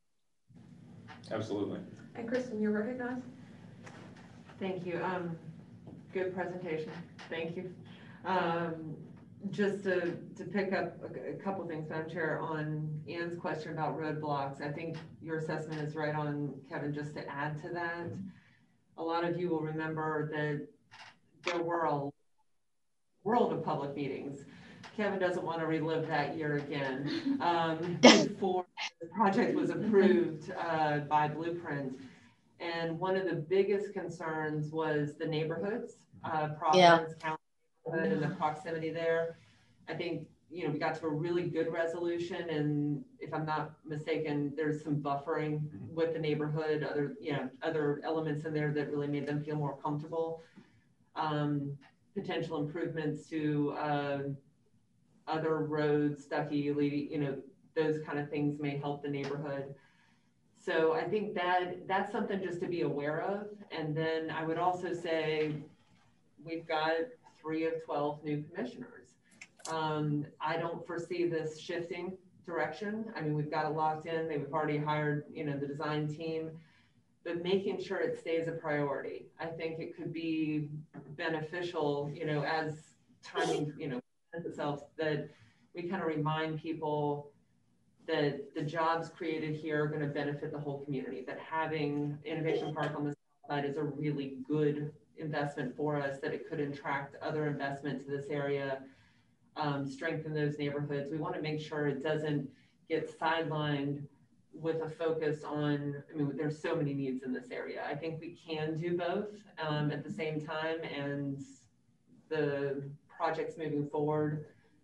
Absolutely. And Kristen, you're recognized. Thank you. Um, good presentation. Thank you. Um, just to, to pick up a, a couple of things, Madam Chair, on Ann's question about roadblocks, I think your assessment is right on, Kevin. Just to add to that, a lot of you will remember that there were a world of public meetings. Kevin doesn't want to relive that year again. Um, before the project was approved uh, by Blueprint. And one of the biggest concerns was the neighborhoods, uh, Providence yeah. County neighborhood and the proximity there. I think, you know, we got to a really good resolution, and if I'm not mistaken, there's some buffering with the neighborhood, other, you know, other elements in there that really made them feel more comfortable. Um, potential improvements to uh, other roads, Stuckey, you know, those kind of things may help the neighborhood. So I think that that's something just to be aware of. And then I would also say we've got three of twelve new commissioners. Um, I don't foresee this shifting direction. I mean, we've got it locked in. They've already hired, you know, the design team, but making sure it stays a priority. I think it could be beneficial, you know, as timing, you know, itself, that we kind of remind people that the jobs created here are going to benefit the whole community, that having Innovation Park on the south side is a really good investment for us, that it could attract other investment to this area, um, strengthen those neighborhoods. We want to make sure it doesn't get sidelined with a focus on, I mean, there's so many needs in this area. I think we can do both um, at the same time, and the projects moving forward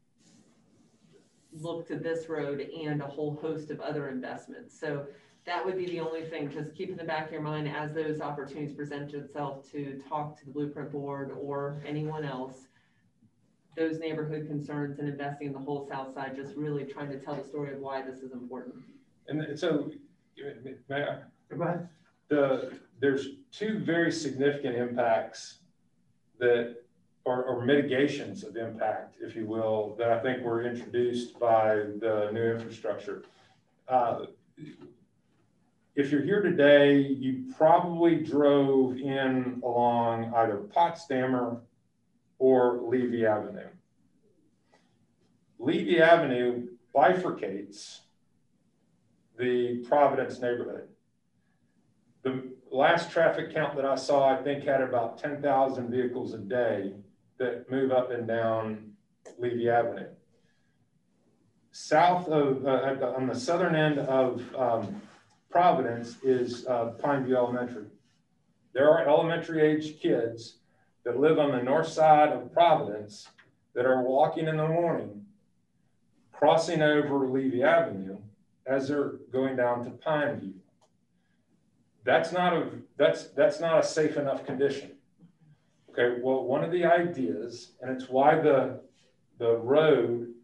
look to this road and a whole host of other investments. So that would be the only thing, just keep in the back of your mind as those opportunities present itself to talk to the Blueprint Board or anyone else, those neighborhood concerns and investing in the whole South Side, just really trying to tell the story of why this is important. And so, may I? Go ahead. The, there's two very significant impacts that, or, or mitigations of impact, if you will, that I think were introduced by the new infrastructure. Uh, if you're here today, you probably drove in along either Potsdamer or Levy Avenue. Levy Avenue bifurcates the Providence neighborhood. The last traffic count that I saw, I think, had about ten thousand vehicles a day that move up and down Levy Avenue. South of, uh, at the, on the southern end of um, Providence is uh, Pineview Elementary. There are elementary age kids that live on the north side of Providence that are walking in the morning, crossing over Levy Avenue as they're going down to Pineview. That's not a, that's, that's not a safe enough condition. Okay, well, one of the ideas, and it's why the, the road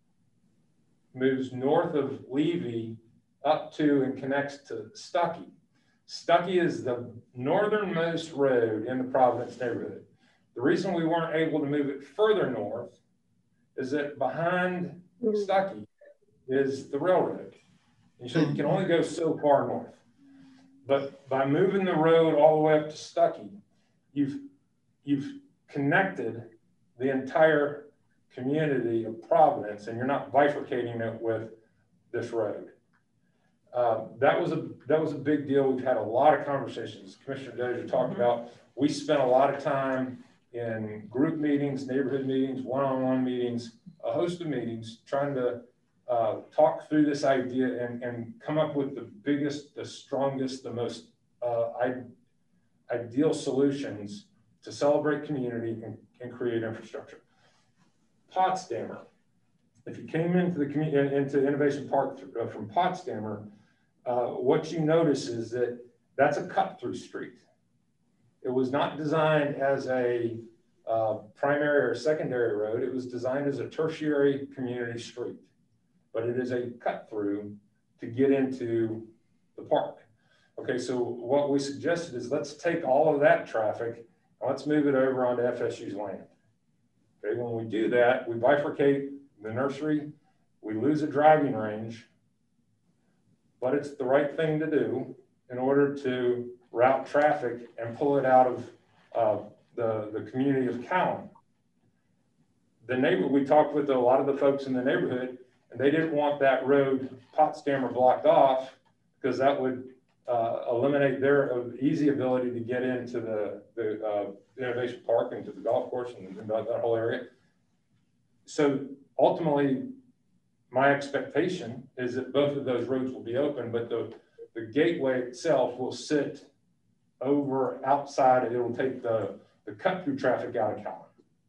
moves north of Levy up to and connects to Stuckey. Stuckey is the northernmost road in the Providence neighborhood. The reason we weren't able to move it further north is that behind Stuckey is the railroad. And so you can only go so far north. But by moving the road all the way up to Stuckey, you've, you've connected the entire community of Providence, and you're not bifurcating it with this road. Uh, that was a that was a big deal. We've had a lot of conversations. Commissioner Dozier talked mm-hmm. about. We spent a lot of time in group meetings, neighborhood meetings, one-on-one meetings, a host of meetings, trying to uh, talk through this idea and, and come up with the biggest, the strongest, the most uh, I, ideal solutions to celebrate community and, and create infrastructure. Potsdamer. If you came into the community, into Innovation Park uh, from Potsdamer, uh, what you notice is that that's a cut-through street. It was not designed as a uh, primary or secondary road. It was designed as a tertiary community street, but it is a cut-through to get into the park. Okay, so what we suggested is let's take all of that traffic and let's move it over onto F S U's land. Okay, when we do that, we bifurcate the nursery, we lose a driving range, but it's the right thing to do in order to route traffic and pull it out of uh, the, the community of Cowan. The neighbor, we talked with a lot of the folks in the neighborhood, and they didn't want that road Potsdamer blocked off because that would uh, eliminate their uh, easy ability to get into the, the uh, Innovation Park and to the golf course and, and that, that whole area. So ultimately, my expectation is that both of those roads will be open, but the, the gateway itself will sit over outside. It'll take the, the cut through traffic out of Cowan.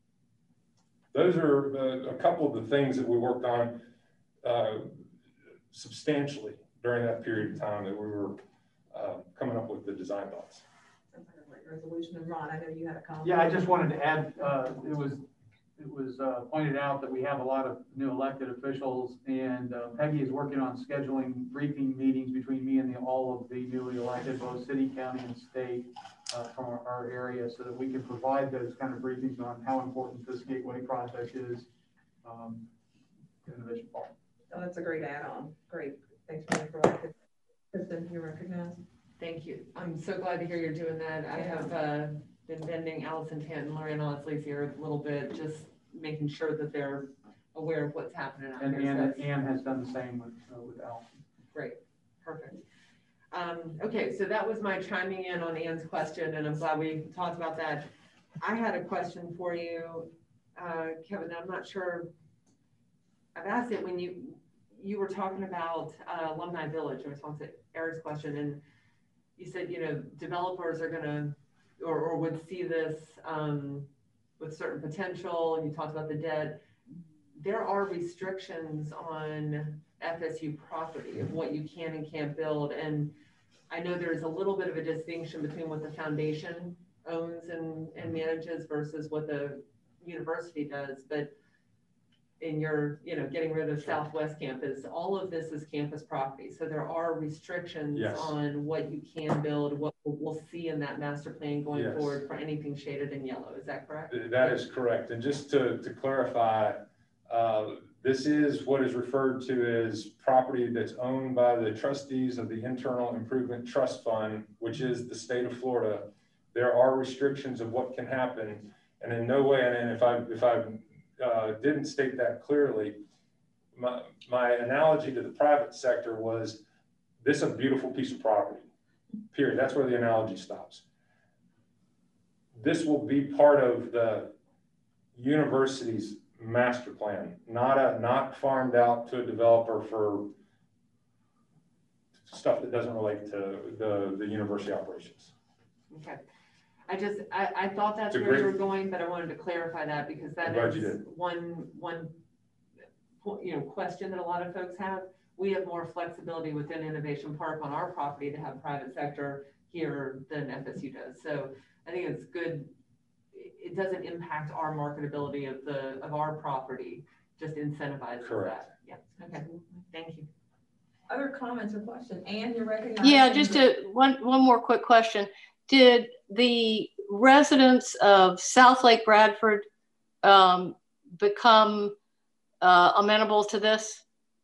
Those are uh, a couple of the things that we worked on uh, substantially during that period of time that we were uh, coming up with the design thoughts. Resolution. And Ron, I know you had a comment. Yeah, I just wanted to add, uh, it was It was uh, pointed out that we have a lot of new elected officials, and uh, Peggy is working on scheduling briefing meetings between me and the, all of the newly elected, both city, county, and state uh, from our, our area, so that we can provide those kind of briefings on how important this gateway project is um, to Innovation Park. Oh, that's a great add-on. Great. Thanks for being proactive. Kristen, you're recognized. Thank you. I'm so glad to hear you're doing that. I have uh, been bending Allison Tanton, Lorraine Osley's here a little bit, just making sure that they're aware of what's happening out and here. Ann, so Ann has done the same with, uh, with Allison. Great, perfect. Um, okay, so that was my chiming in on Ann's question, and I'm glad we talked about that. I had a question for you, uh, Kevin. I'm not sure, I've asked it when you, you were talking about uh, Alumni Village in response to Eric's question, and you said, you know, developers are gonna, or, or would see this um, with certain potential, and you talked about the debt. There are restrictions on F S U property of what you can and can't build, and I know there's a little bit of a distinction between what the foundation owns and, and manages versus what the university does, but in your, you know, getting rid of Southwest Campus, all of this is campus property. So there are restrictions Yes. on what you can build, what we'll see in that master plan going Yes. forward for anything shaded in yellow. Is that correct? That is correct. And just to, to clarify, uh, this is what is referred to as property that's owned by the trustees of the Internal Improvement Trust Fund, which is the state of Florida. There are restrictions of what can happen, and in no way, and if I if I uh, didn't state that clearly, my, my analogy to the private sector was this is a beautiful piece of property, period. That's where the analogy stops. This will be part of the university's master plan, not a not farmed out to a developer for stuff that doesn't relate to the, the university operations. Okay. I just, I, I thought that's where you were going, but I wanted to clarify that because that is one, one, you know, question that a lot of folks have. We have more flexibility within Innovation Park on our property to have private sector here than F S U does. So I think it's good. It doesn't impact our marketability of the, of our property, just incentivizes Correct. that. Yeah. Okay. Thank you. Other comments or questions? Anne, you're recognized. Yeah, just a one one more quick question. Did the residents of South Lake Bradford um, become uh, amenable to this?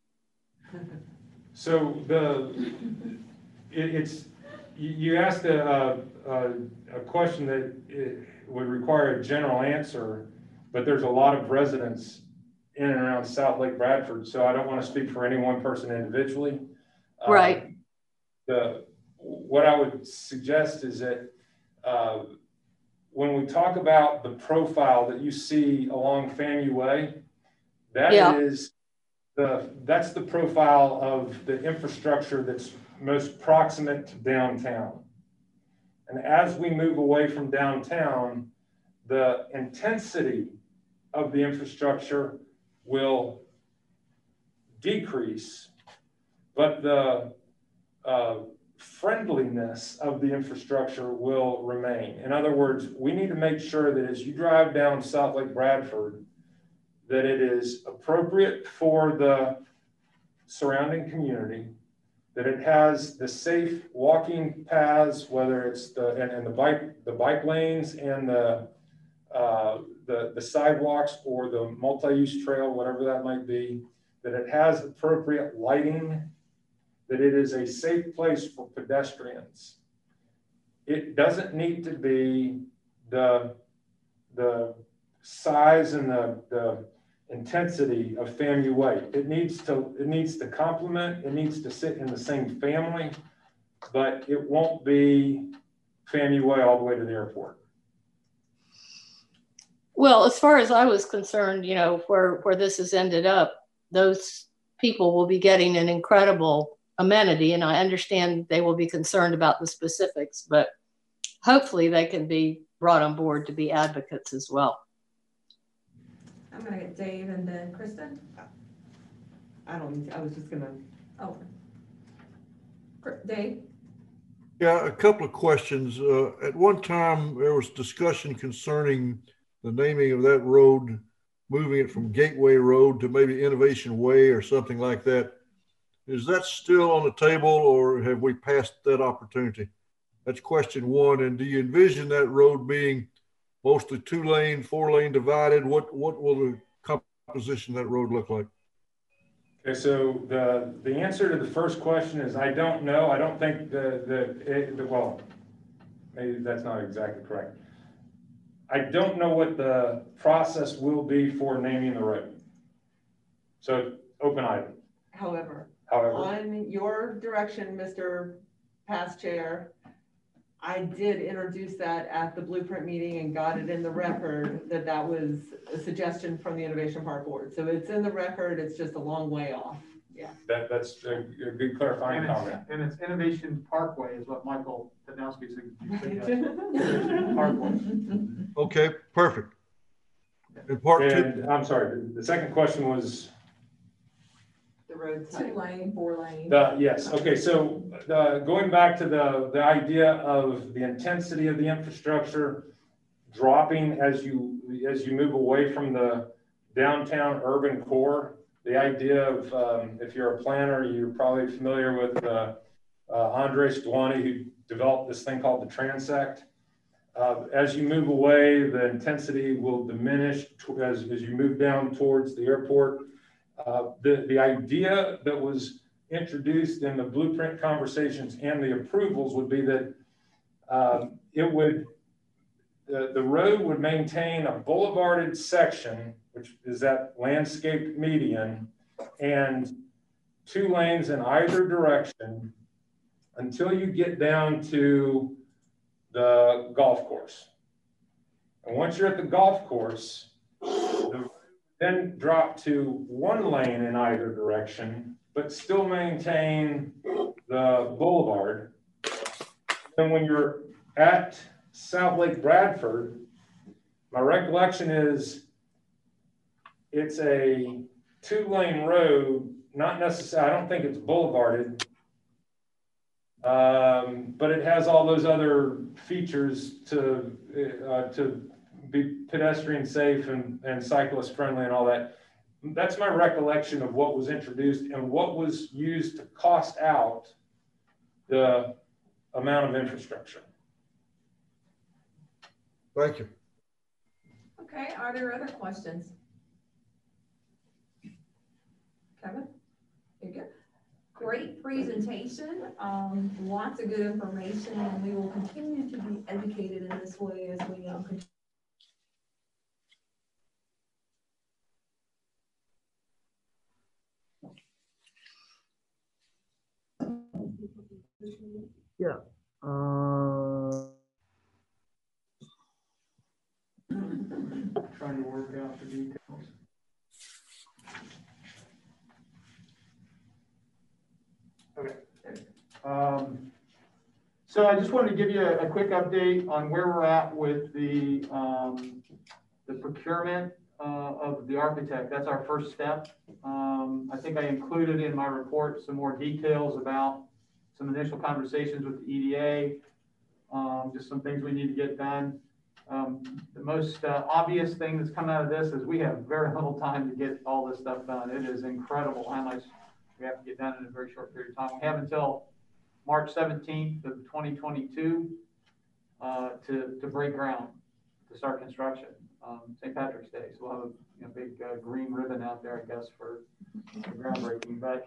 So the it, it's you, you asked a, a, a question that it would require a general answer, but there's a lot of residents in and around South Lake Bradford, so I don't want to speak for any one person individually. Right. Um, the what I would suggest is that uh, when we talk about the profile that you see along FAMU Way, that yeah. is the that's the profile of the infrastructure that's most proximate to downtown. And as we move away from downtown, the intensity of the infrastructure will decrease, but the uh, friendliness of the infrastructure will remain. In other words, we need to make sure that as you drive down South Lake Bradford, that it is appropriate for the surrounding community, that it has the safe walking paths, whether it's the, and, and the bike, the bike lanes and the, uh, the, the sidewalks or the multi-use trail, whatever that might be, that it has appropriate lighting, that it is a safe place for pedestrians. It doesn't need to be the, the size and the, the intensity of FAMU Way. It needs to, it needs to complement, it needs to sit in the same family, but it won't be FAMU Way all the way to the airport. Well, as far as I was concerned, you know, where, where this has ended up, those people will be getting an incredible amenity, and I understand they will be concerned about the specifics, but hopefully they can be brought on board to be advocates as well. I'm gonna get Dave and then Kristen. I don't, I was just gonna. Oh. Dave? Yeah, a couple of questions. Uh, at one time, there was discussion concerning the naming of that road, moving it from Gateway Road to maybe Innovation Way or something like that. Is that still on the table, or have we passed that opportunity? That's question one. And do you envision that road being mostly two lane, four lane divided? What, what will the composition of that road look like? Okay, so the, the answer to the first question is I don't know. I don't think the, the, it, the, well, maybe that's not exactly correct. I don't know what the process will be for naming the road. So open item. However, However, on your direction, Mister Past Chair, I did introduce that at the Blueprint meeting and got it in the record that that was a suggestion from the Innovation Park Board. So it's in the record. It's just a long way off. Yeah. That, that's a, a good clarifying And it's, comment. and it's Innovation Parkway is what Michael Tadowski said. Parkway. Okay, perfect. And part two, And I'm sorry, the, the second question was, The road Two type. lane, four lane. the, yes, okay, so the, going back to the, the idea of the intensity of the infrastructure dropping as you, as you move away from the downtown urban core, the idea of, um, if you're a planner, you're probably familiar with uh, uh, Andres Duani, who developed this thing called the transect. Uh, as you move away, the intensity will diminish as, as you move down towards the airport. Uh, the, the idea that was introduced in the blueprint conversations and the approvals would be that um, it would, the, the road would maintain a boulevarded section, which is that landscaped median, and two lanes in either direction until you get down to the golf course. And once you're at the golf course, the then drop to one lane in either direction, but still maintain the boulevard. And when you're at South Lake Bradford, my recollection is it's a two lane road, not necessarily, I don't think it's boulevarded, um, but it has all those other features to, uh, to be pedestrian safe and, and cyclist friendly and all that. That's my recollection of what was introduced and what was used to cost out the amount of infrastructure. thank you. Okay, are there other questions? Kevin, you good? Great presentation, um, lots of good information, and we will continue to be educated in this way as we um, continue. Yeah. Uh, trying to work out the details. Okay. Um, so I just wanted to give you a, a quick update on where we're at with the um, the procurement uh, of the architect. That's our first step. Um, I think I included in my report some more details about some initial conversations with the E D A, um, just some things we need to get done. Um, the most uh, obvious thing that's come out of this is we have very little time to get all this stuff done. It is incredible how much we have to get done in a very short period of time. We have until March seventeenth of twenty twenty-two uh, to, to break ground, to start construction. Um, Saint Patrick's Day, so we'll have a you know, big uh, green ribbon out there, I guess, for, for groundbreaking. But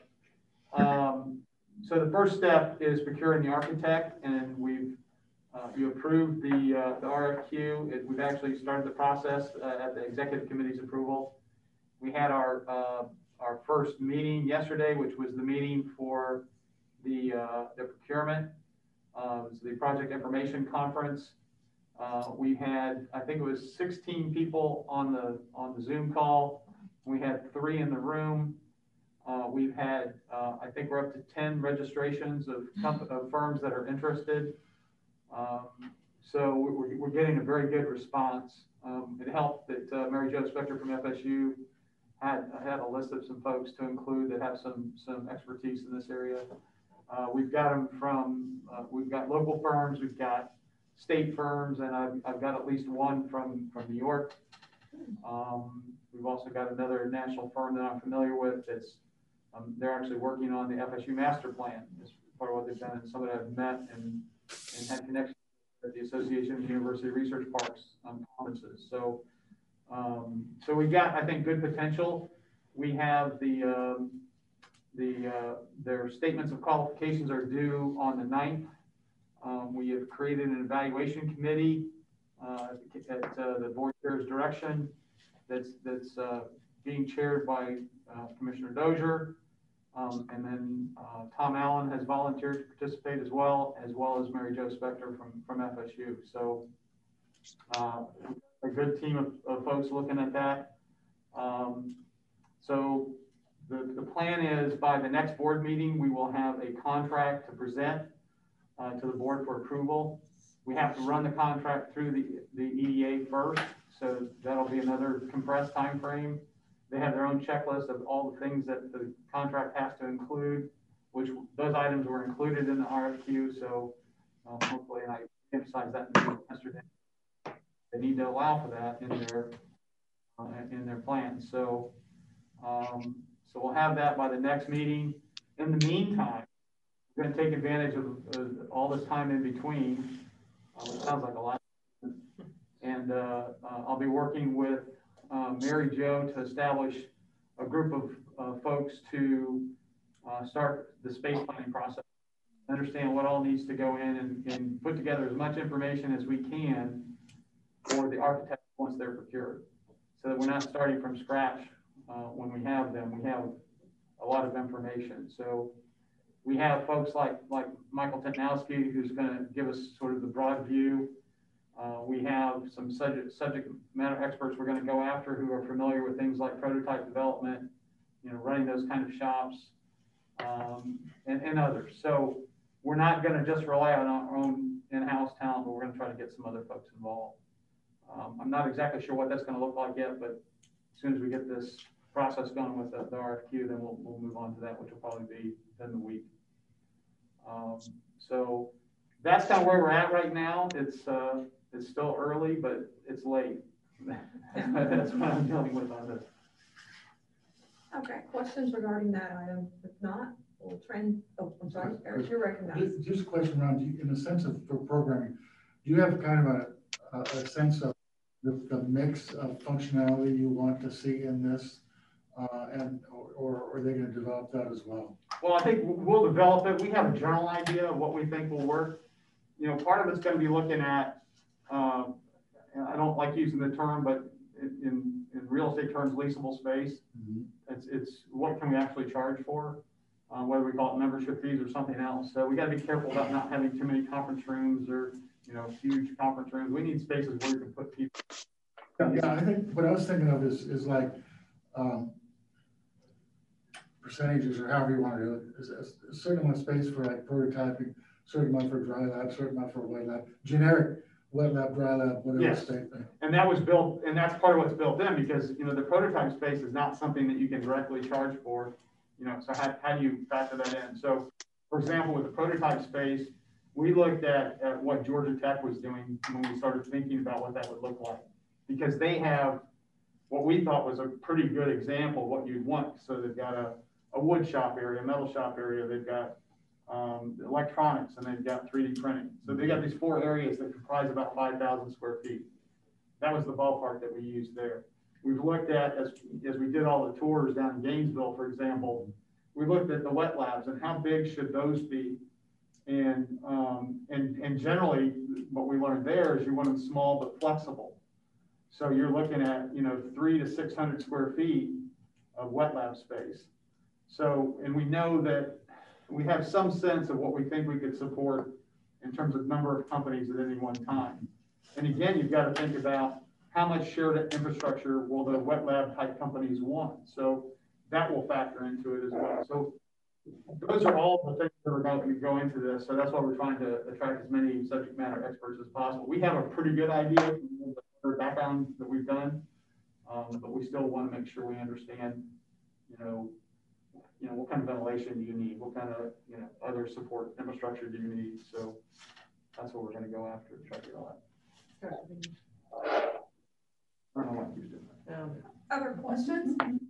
um, so the first step is procuring the architect, and we've uh, you approved the uh, the R F Q. It, we've actually started the process uh, at the executive committee's approval. We had our uh, our first meeting yesterday, which was the meeting for the uh, the procurement, uh, so the project information conference. Uh, we had, I think it was sixteen people on the on the Zoom call. We had three in the room. Uh, we've had, uh, I think we're up to ten registrations of, of firms that are interested. Um, so we're, we're getting a very good response. Um, it helped that uh, Mary Jo Spector from F S U had had a list of some folks to include that have some some expertise in this area. Uh, we've got them from, uh, we've got local firms, we've got state firms, and I've, I've got at least one from, from New York. Um, we've also got another national firm that I'm familiar with that's, um, they're actually working on the F S U master plan as part of what they've done, and somebody I've met and, and had connections with the Association of University Research Parks um, conferences. So, um, so we've got, I think, good potential. We have the, um, the, uh, their statements of qualifications are due on the ninth. Um, we have created an evaluation committee uh, at uh, the board chair's direction that's, that's uh, being chaired by uh, Commissioner Dozier. Um, and then uh, Tom Allen has volunteered to participate as well, as well as Mary Jo Spector from, from F S U. So uh, a good team of, of folks looking at that. Um, so the, the plan is by the next board meeting, we will have a contract to present uh, to the board for approval. We have to run the contract through the, the E D A first, so that'll be another compressed time frame. They have their own checklist of all the things that the contract has to include, which those items were included in the R F Q. So um, hopefully, and I emphasized that yesterday, they need to allow for that in their uh, in their plans. So um, so we'll have that by the next meeting. In the meantime, we're going to take advantage of uh, all this time in between. Uh, it sounds like a lot, and uh, uh, I'll be working with Uh, Mary Jo to establish a group of uh, folks to uh, start the space planning process, understand what all needs to go in, and, and put together as much information as we can for the architects once they're procured, so that we're not starting from scratch uh, when we have them. We have a lot of information. So we have folks like, like Michael Tetnowski, who's going to give us sort of the broad view. Uh, we have some subject, subject matter experts we're going to go after who are familiar with things like prototype development, you know, running those kind of shops, um, and, and others. So we're not going to just rely on our own in-house talent, but we're going to try to get some other folks involved. Um, I'm not exactly sure what that's going to look like yet, but as soon as we get this process going with the, the R F Q, then we'll, we'll move on to that, which will probably be within the week. Um, so that's kind of where we're at right now. It's, uh, It's still early, but it's late. That's what I'm dealing with on this. Okay, questions regarding that item? If not, we'll trend. Oh, I'm sorry, Eric, you're recognized. Just a question around, in the sense of for programming, do you have kind of a, a, a sense of the, the mix of functionality you want to see in this, uh, and or, or are they going to develop that as well? Well, I think we'll develop it. We have a general idea of what we think will work. You know, part of it's going to be looking at, Uh, I don't like using the term, but in, in real estate terms, leasable space. Mm-hmm. It's, it's what can we actually charge for, uh, whether we call it membership fees or something else. So we got to be careful about not having too many conference rooms or, you know, huge conference rooms. We need spaces where you can put people. Yeah, yeah, I think what I was thinking of is, is like um, percentages or however you want to do it. Is a certain amount of space for like prototyping, certain amount for dry lab, certain amount for wet lab, generic wet lab, dry lab, whatever. Yes. State thing. And that was built, and that's part of what's built in, because, you know, the prototype space is not something that you can directly charge for, you know, so how, how do you factor that in? So, for example, with the prototype space, we looked at, at what Georgia Tech was doing when we started thinking about what that would look like, because they have what we thought was a pretty good example of what you'd want. So they've got a, a wood shop area, a metal shop area, they've got Um, electronics, and they've got three D printing. So they got these four areas that comprise about five thousand square feet. That was the ballpark that we used there. We've looked at, as, as we did all the tours down in Gainesville, for example, we looked at the wet labs and how big should those be. And, um, and, and generally what we learned there is you want them small but flexible. So you're looking at, you know, three to six hundred square feet of wet lab space. So, and we know that we have some sense of what we think we could support in terms of number of companies at any one time. And again, you've got to think about how much shared infrastructure will the wet lab type companies want. So that will factor into it as well. So those are all the things that are going to go into this. So that's why we're trying to attract as many subject matter experts as possible. We have a pretty good idea of the background that we've done, um, but we still want to make sure we understand, you know, you know, what kind of ventilation do you need? What kind of, you know, other support infrastructure do you need? So that's what we're going to go after to try to get all that. I don't know what you're doing. No. Other questions?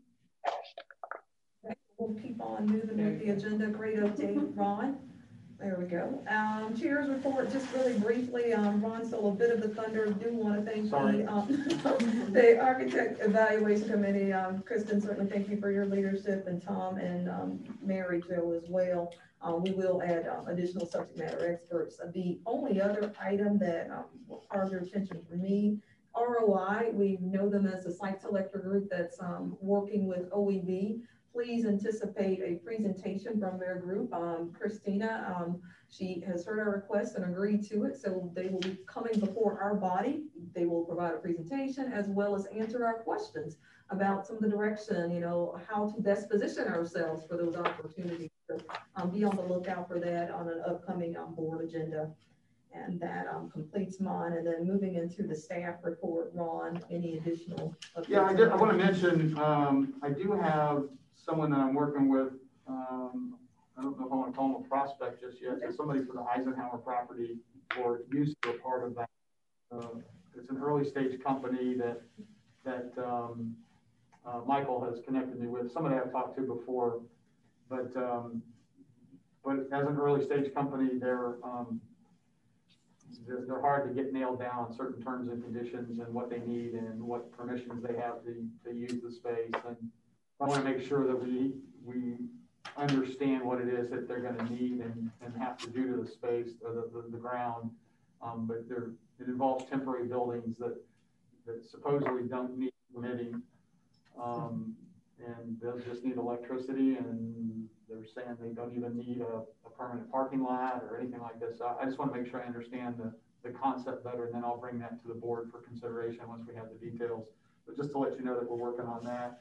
Okay, we'll keep on moving with the agenda. Great update, Ron. There we go. Um, Chair's report, just really briefly. Um, Ron stole a bit of the thunder. Do want to thank the, um, the Architect Evaluation Committee. Um, Kristen, certainly thank you for your leadership, and Tom and um, Mary Jo as well. Um, we will add um, additional subject matter experts. Uh, the only other item that um, will carve your attention for me, R O I, we know them as a site selector group that's um, working with O E B. please anticipate a presentation from their group. Um, Christina, um, she has heard our request and agreed to it, so they will be coming before our body. They will provide a presentation as well as answer our questions about some of the direction, you know, how to best position ourselves for those opportunities. So um, be on the lookout for that on an upcoming um, board agenda. And that um, completes mine. And then moving into the staff report, Ron, any additional? Yeah, I, did, I want to mention, um, I do have someone that I'm working with. Um, I don't know if I want to call him a prospect just yet. There's somebody for the Eisenhower property for use to a part of that. Uh, it's an early stage company that that um, uh, Michael has connected me with. Somebody I've talked to before, but um, but as an early stage company, they're um, They're, they're hard to get nailed down on certain terms and conditions and what they need and what permissions they have to, to use the space. And I want to make sure that we we understand what it is that they're going to need and, and have to do to the space, or the, the, the ground. Um, but there, it involves temporary buildings that, that supposedly don't need permitting. Um, and they'll just need electricity, and they're saying they don't even need a, a permanent parking lot or anything like this. So I just want to make sure I understand the, the concept better, and then I'll bring that to the board for consideration once we have the details. But just to let you know that we're working on that.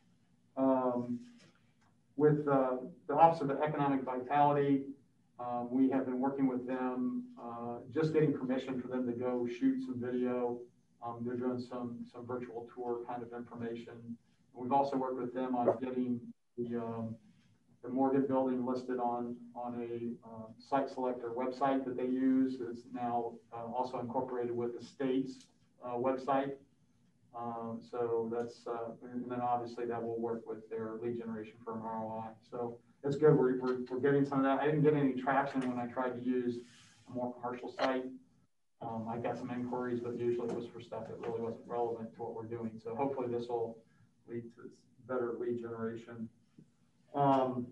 Um, with uh, the Office of Economic Vitality, um, we have been working with them, uh, just getting permission for them to go shoot some video. Um, they're doing some, some virtual tour kind of information. We've also worked with them on getting the, um, the Morgan building listed on, on a uh, site selector website that they use. It's now uh, also incorporated with the state's uh, website. Um, so that's, uh, and then obviously that will work with their lead generation firm R O I. So it's good. We're, we're, we're getting some of that. I didn't get any traction when I tried to use a more commercial site. Um, I got some inquiries, but usually it was for stuff that really wasn't relevant to what we're doing. So hopefully this will lead to better lead generation. Um,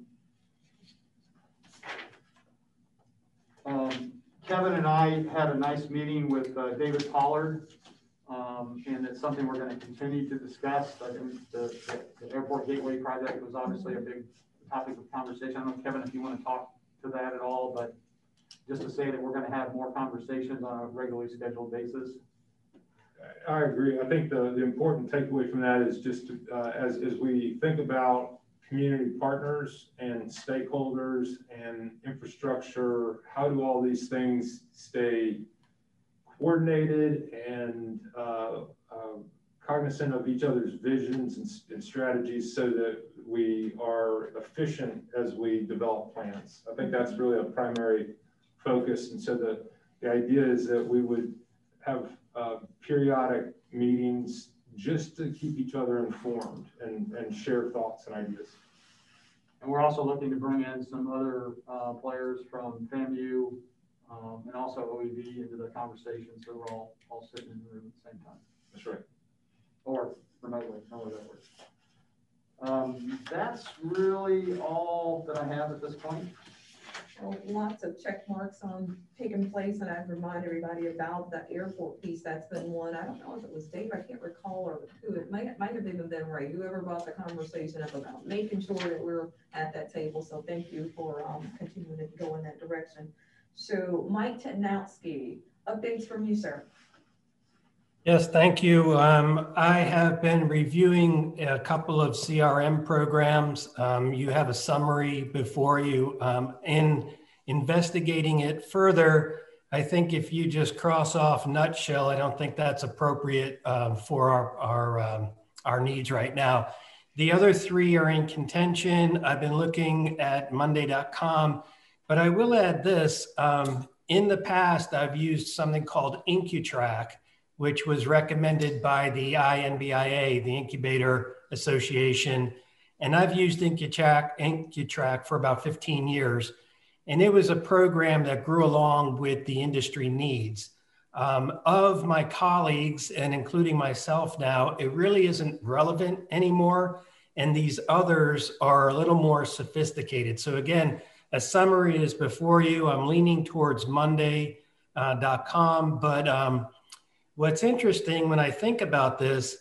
um, Kevin and I had a nice meeting with uh, David Pollard, um, and it's something we're going to continue to discuss. I think the, the, the airport gateway project was obviously a big topic of conversation. I don't know, Kevin, if you want to talk to that at all, but just to say that we're going to have more conversations on a regularly scheduled basis. I agree. I think the, the important takeaway from that is just uh, as, as we think about community partners and stakeholders and infrastructure, how do all these things stay coordinated and uh, uh, cognizant of each other's visions and, and strategies so that we are efficient as we develop plans. I think that's really a primary focus. And so the, the idea is that we would have uh, periodic meetings just to keep each other informed and, and share thoughts and ideas. And we're also looking to bring in some other uh, players from FAMU um, and also O E V into the conversation, so we're all, all sitting in the room at the same time. That's right. Or remotely, however that works. Um, that's really all that I have at this point. Well, lots of check marks on taking place, and I'd remind everybody about the airport piece. That's been one. I don't know if it was Dave, I can't recall, or who it might, might have even been Ray, whoever brought the conversation up about making sure that we're at that table. So thank you for um, continuing to go in that direction. So Mike Tednowski, updates from you, sir. Yes, thank you. Um, I have been reviewing a couple of C R M programs. Um, you have a summary before you. Um, in investigating it further, I think if you just cross off nutshell, I don't think that's appropriate uh, for our, our, um, our needs right now. The other three are in contention. I've been looking at Monday dot com, but I will add this. Um, in the past, I've used something called IncuTrack, which was recommended by the I N B I A, the Incubator Association. And I've used IncuTrack, IncuTrack for about fifteen years. And it was a program that grew along with the industry needs. Um, of my colleagues, and including myself now, it really isn't relevant anymore. And these others are a little more sophisticated. So again, a summary is before you. I'm leaning towards Monday dot com, uh, but um, what's interesting when I think about this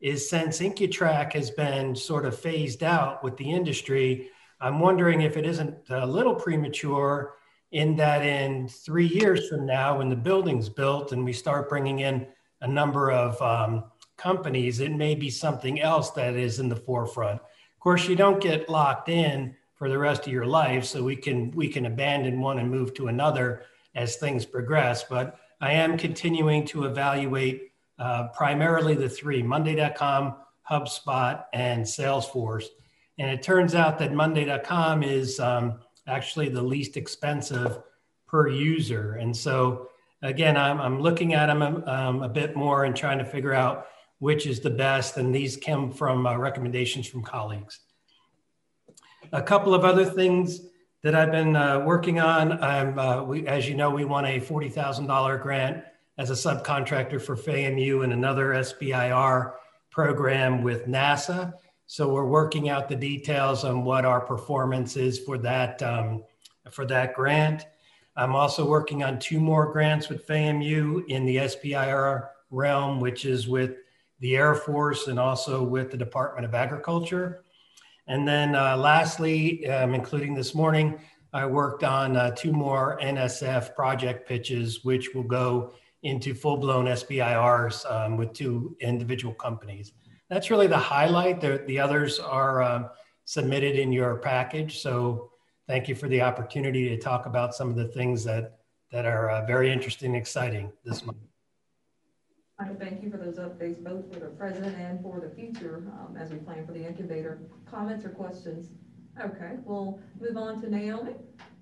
is since IncuTrack has been sort of phased out with the industry, I'm wondering if it isn't a little premature in that in three years from now, when the building's built and we start bringing in a number of um, companies, it may be something else that is in the forefront. Of course, you don't get locked in for the rest of your life, so we can we can abandon one and move to another as things progress. But I am continuing to evaluate uh, primarily the three: Monday dot com, HubSpot, and Salesforce. And it turns out that Monday dot com is um, actually the least expensive per user. And so again, I'm, I'm looking at them um, a bit more and trying to figure out which is the best. And these come from uh, recommendations from colleagues. A couple of other things that I've been uh, working on. Um, uh, we, as you know, we won a forty thousand dollar grant as a subcontractor for FAMU and another S B I R program with NASA. So we're working out the details on what our performance is for that, um, for that grant. I'm also working on two more grants with FAMU in the S B I R realm, which is with the Air Force and also with the Department of Agriculture. And then uh, lastly, um, including this morning, I worked on uh, two more N S F project pitches, which will go into full-blown S B I Rs um, with two individual companies. That's really the highlight. The, the others are um, submitted in your package. So thank you for the opportunity to talk about some of the things that, that are uh, very interesting and exciting this month. I thank you for those updates, both for the present and for the future, um, as we plan for the incubator. Comments or questions? Okay, we'll move on to Naomi.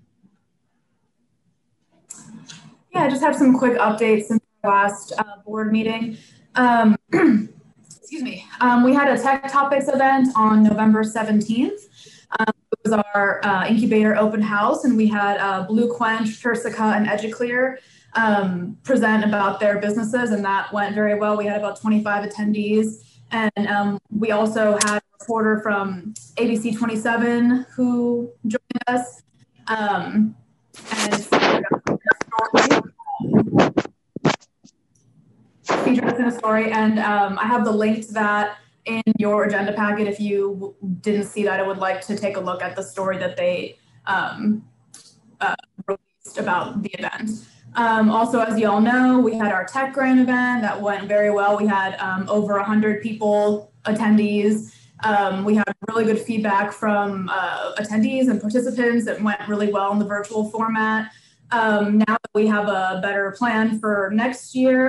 Yeah, I just have some quick updates since the last uh, board meeting. Um, excuse me. Um, we had a Tech Topics event on November seventeenth. Um, it was our uh, incubator open house, and we had uh, Blue Quench, Persica, and Educlear um, present about their businesses, and that went very well. We had about twenty-five attendees, and um, we also had a reporter from A B C twenty-seven who joined us, um, and featured us in a story. And um, I have the link to that in your agenda packet. If you didn't see that, I would like to take a look at the story that they um, uh, released about the event. Um, also, as you all know, we had our Tech Grant event that went very well. We had um, over one hundred people, attendees. Um, we had really good feedback from uh, attendees and participants. It went really well in the virtual format. Um, now that we have a better plan for next year,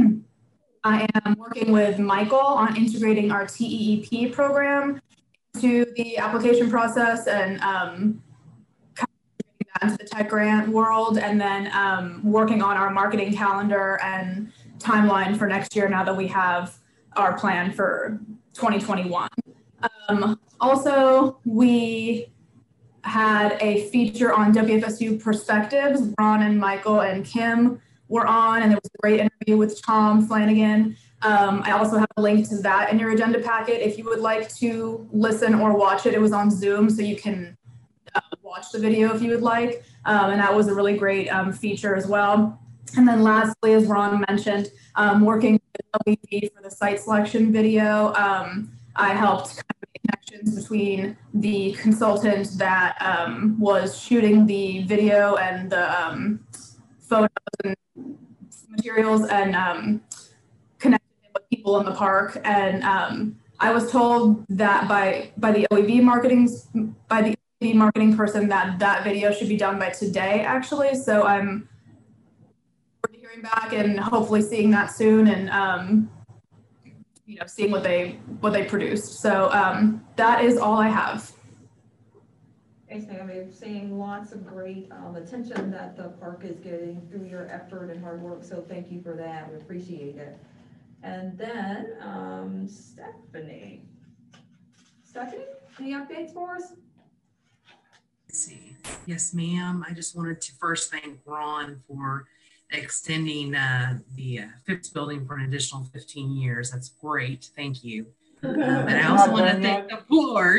I am working with Michael on integrating our T E E P program into the application process and um, into the Tech Grant world, and then um, working on our marketing calendar and timeline for next year now that we have our plan for twenty twenty-one. Um, also, we had a feature on W F S U Perspectives. Ron and Michael and Kim were on, and there was a great interview with Tom Flanagan. Um, I also have a link to that in your agenda packet if you would like to listen or watch it. It was on Zoom, so you can uh, watch the video if you would like. Um, and that was a really great um, feature as well. And then lastly, as Ron mentioned, um, working with W V for the site selection video, um, I helped kind of make connections between the consultant that um, was shooting the video and the um, photos and materials, and um, connected with people in the park. And um, I was told that by by the O E V marketing by the O E V marketing person that that video should be done by today, actually. So I'm hearing back and hopefully seeing that soon, and um, you know, seeing what they what they produced. So um, that is all I have. Thanks, Naomi. Seeing lots of great um, attention that the park is getting through your effort and hard work. So thank you for that. We appreciate it. And then um, Stephanie. Stephanie, any updates for us? Let's see. Yes, ma'am. I just wanted to first thank Ron for extending uh, the uh, Phipps building for an additional fifteen years. That's great. Thank you. Um, and I also want to thank the board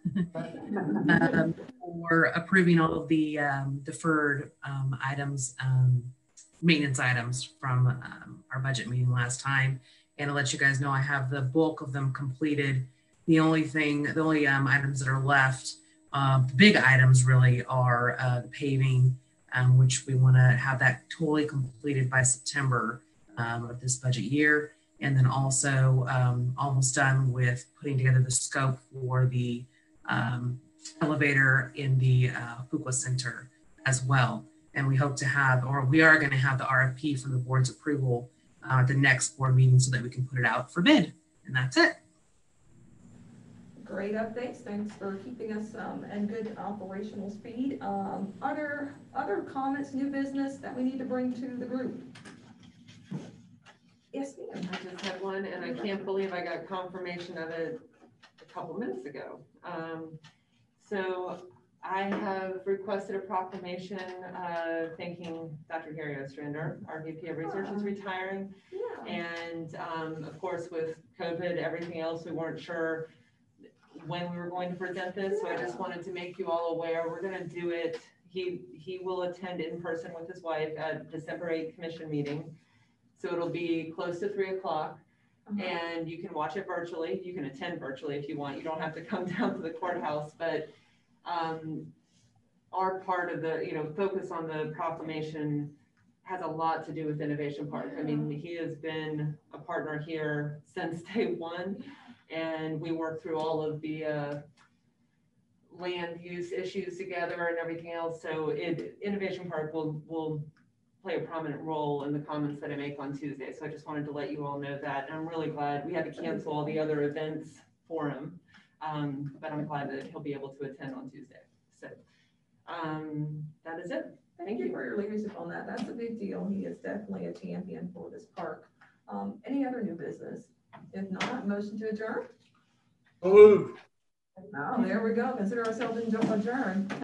um, for approving all of the um, deferred um, items, um, maintenance items from um, our budget meeting last time. And to let you guys know, I have the bulk of them completed. The only thing, the only um, items that are left, uh, the big items really are uh, the paving, um, which we want to have that totally completed by September um, of this budget year. And then also um, almost done with putting together the scope for the um, elevator in the uh, Fuqua Center as well. And we hope to have, or we are going to have the R F P for the board's approval uh, at the next board meeting so that we can put it out for bid. And that's it. Great updates. Thanks for keeping us um, in good operational speed. Um, are there other comments, new business that we need to bring to the group? Yes, ma'am. I just had one, and I can't believe I got confirmation of it a couple minutes ago. Um, so I have requested a proclamation uh, thanking Doctor Gary Ostrander, our V P of Research, is retiring. Yeah. And um, of course, with COVID, everything else, we weren't sure when we were going to present this. So I just wanted to make you all aware. We're going to do it. He, he will attend in person with his wife at December eighth commission meeting. So it'll be close to three o'clock. Uh-huh. And you can watch it virtually. You can attend virtually if you want. You don't have to come down to the courthouse, but um, our part of the, you know, focus on the proclamation has a lot to do with Innovation Park. I mean, he has been a partner here since day one, and we worked through all of the uh, land use issues together and everything else. So it, Innovation Park will, will play a prominent role in the comments that I make on Tuesday. So I just wanted to let you all know that. And I'm really glad we had to cancel all the other events for him. Um, but I'm glad that he'll be able to attend on Tuesday. So um, that is it. Thank, Thank you for your leadership on that. That's a big deal. He is definitely a champion for this park. Um, any other new business? If not, motion to adjourn. Oh, Oh, there we go. Consider ourselves adjourned.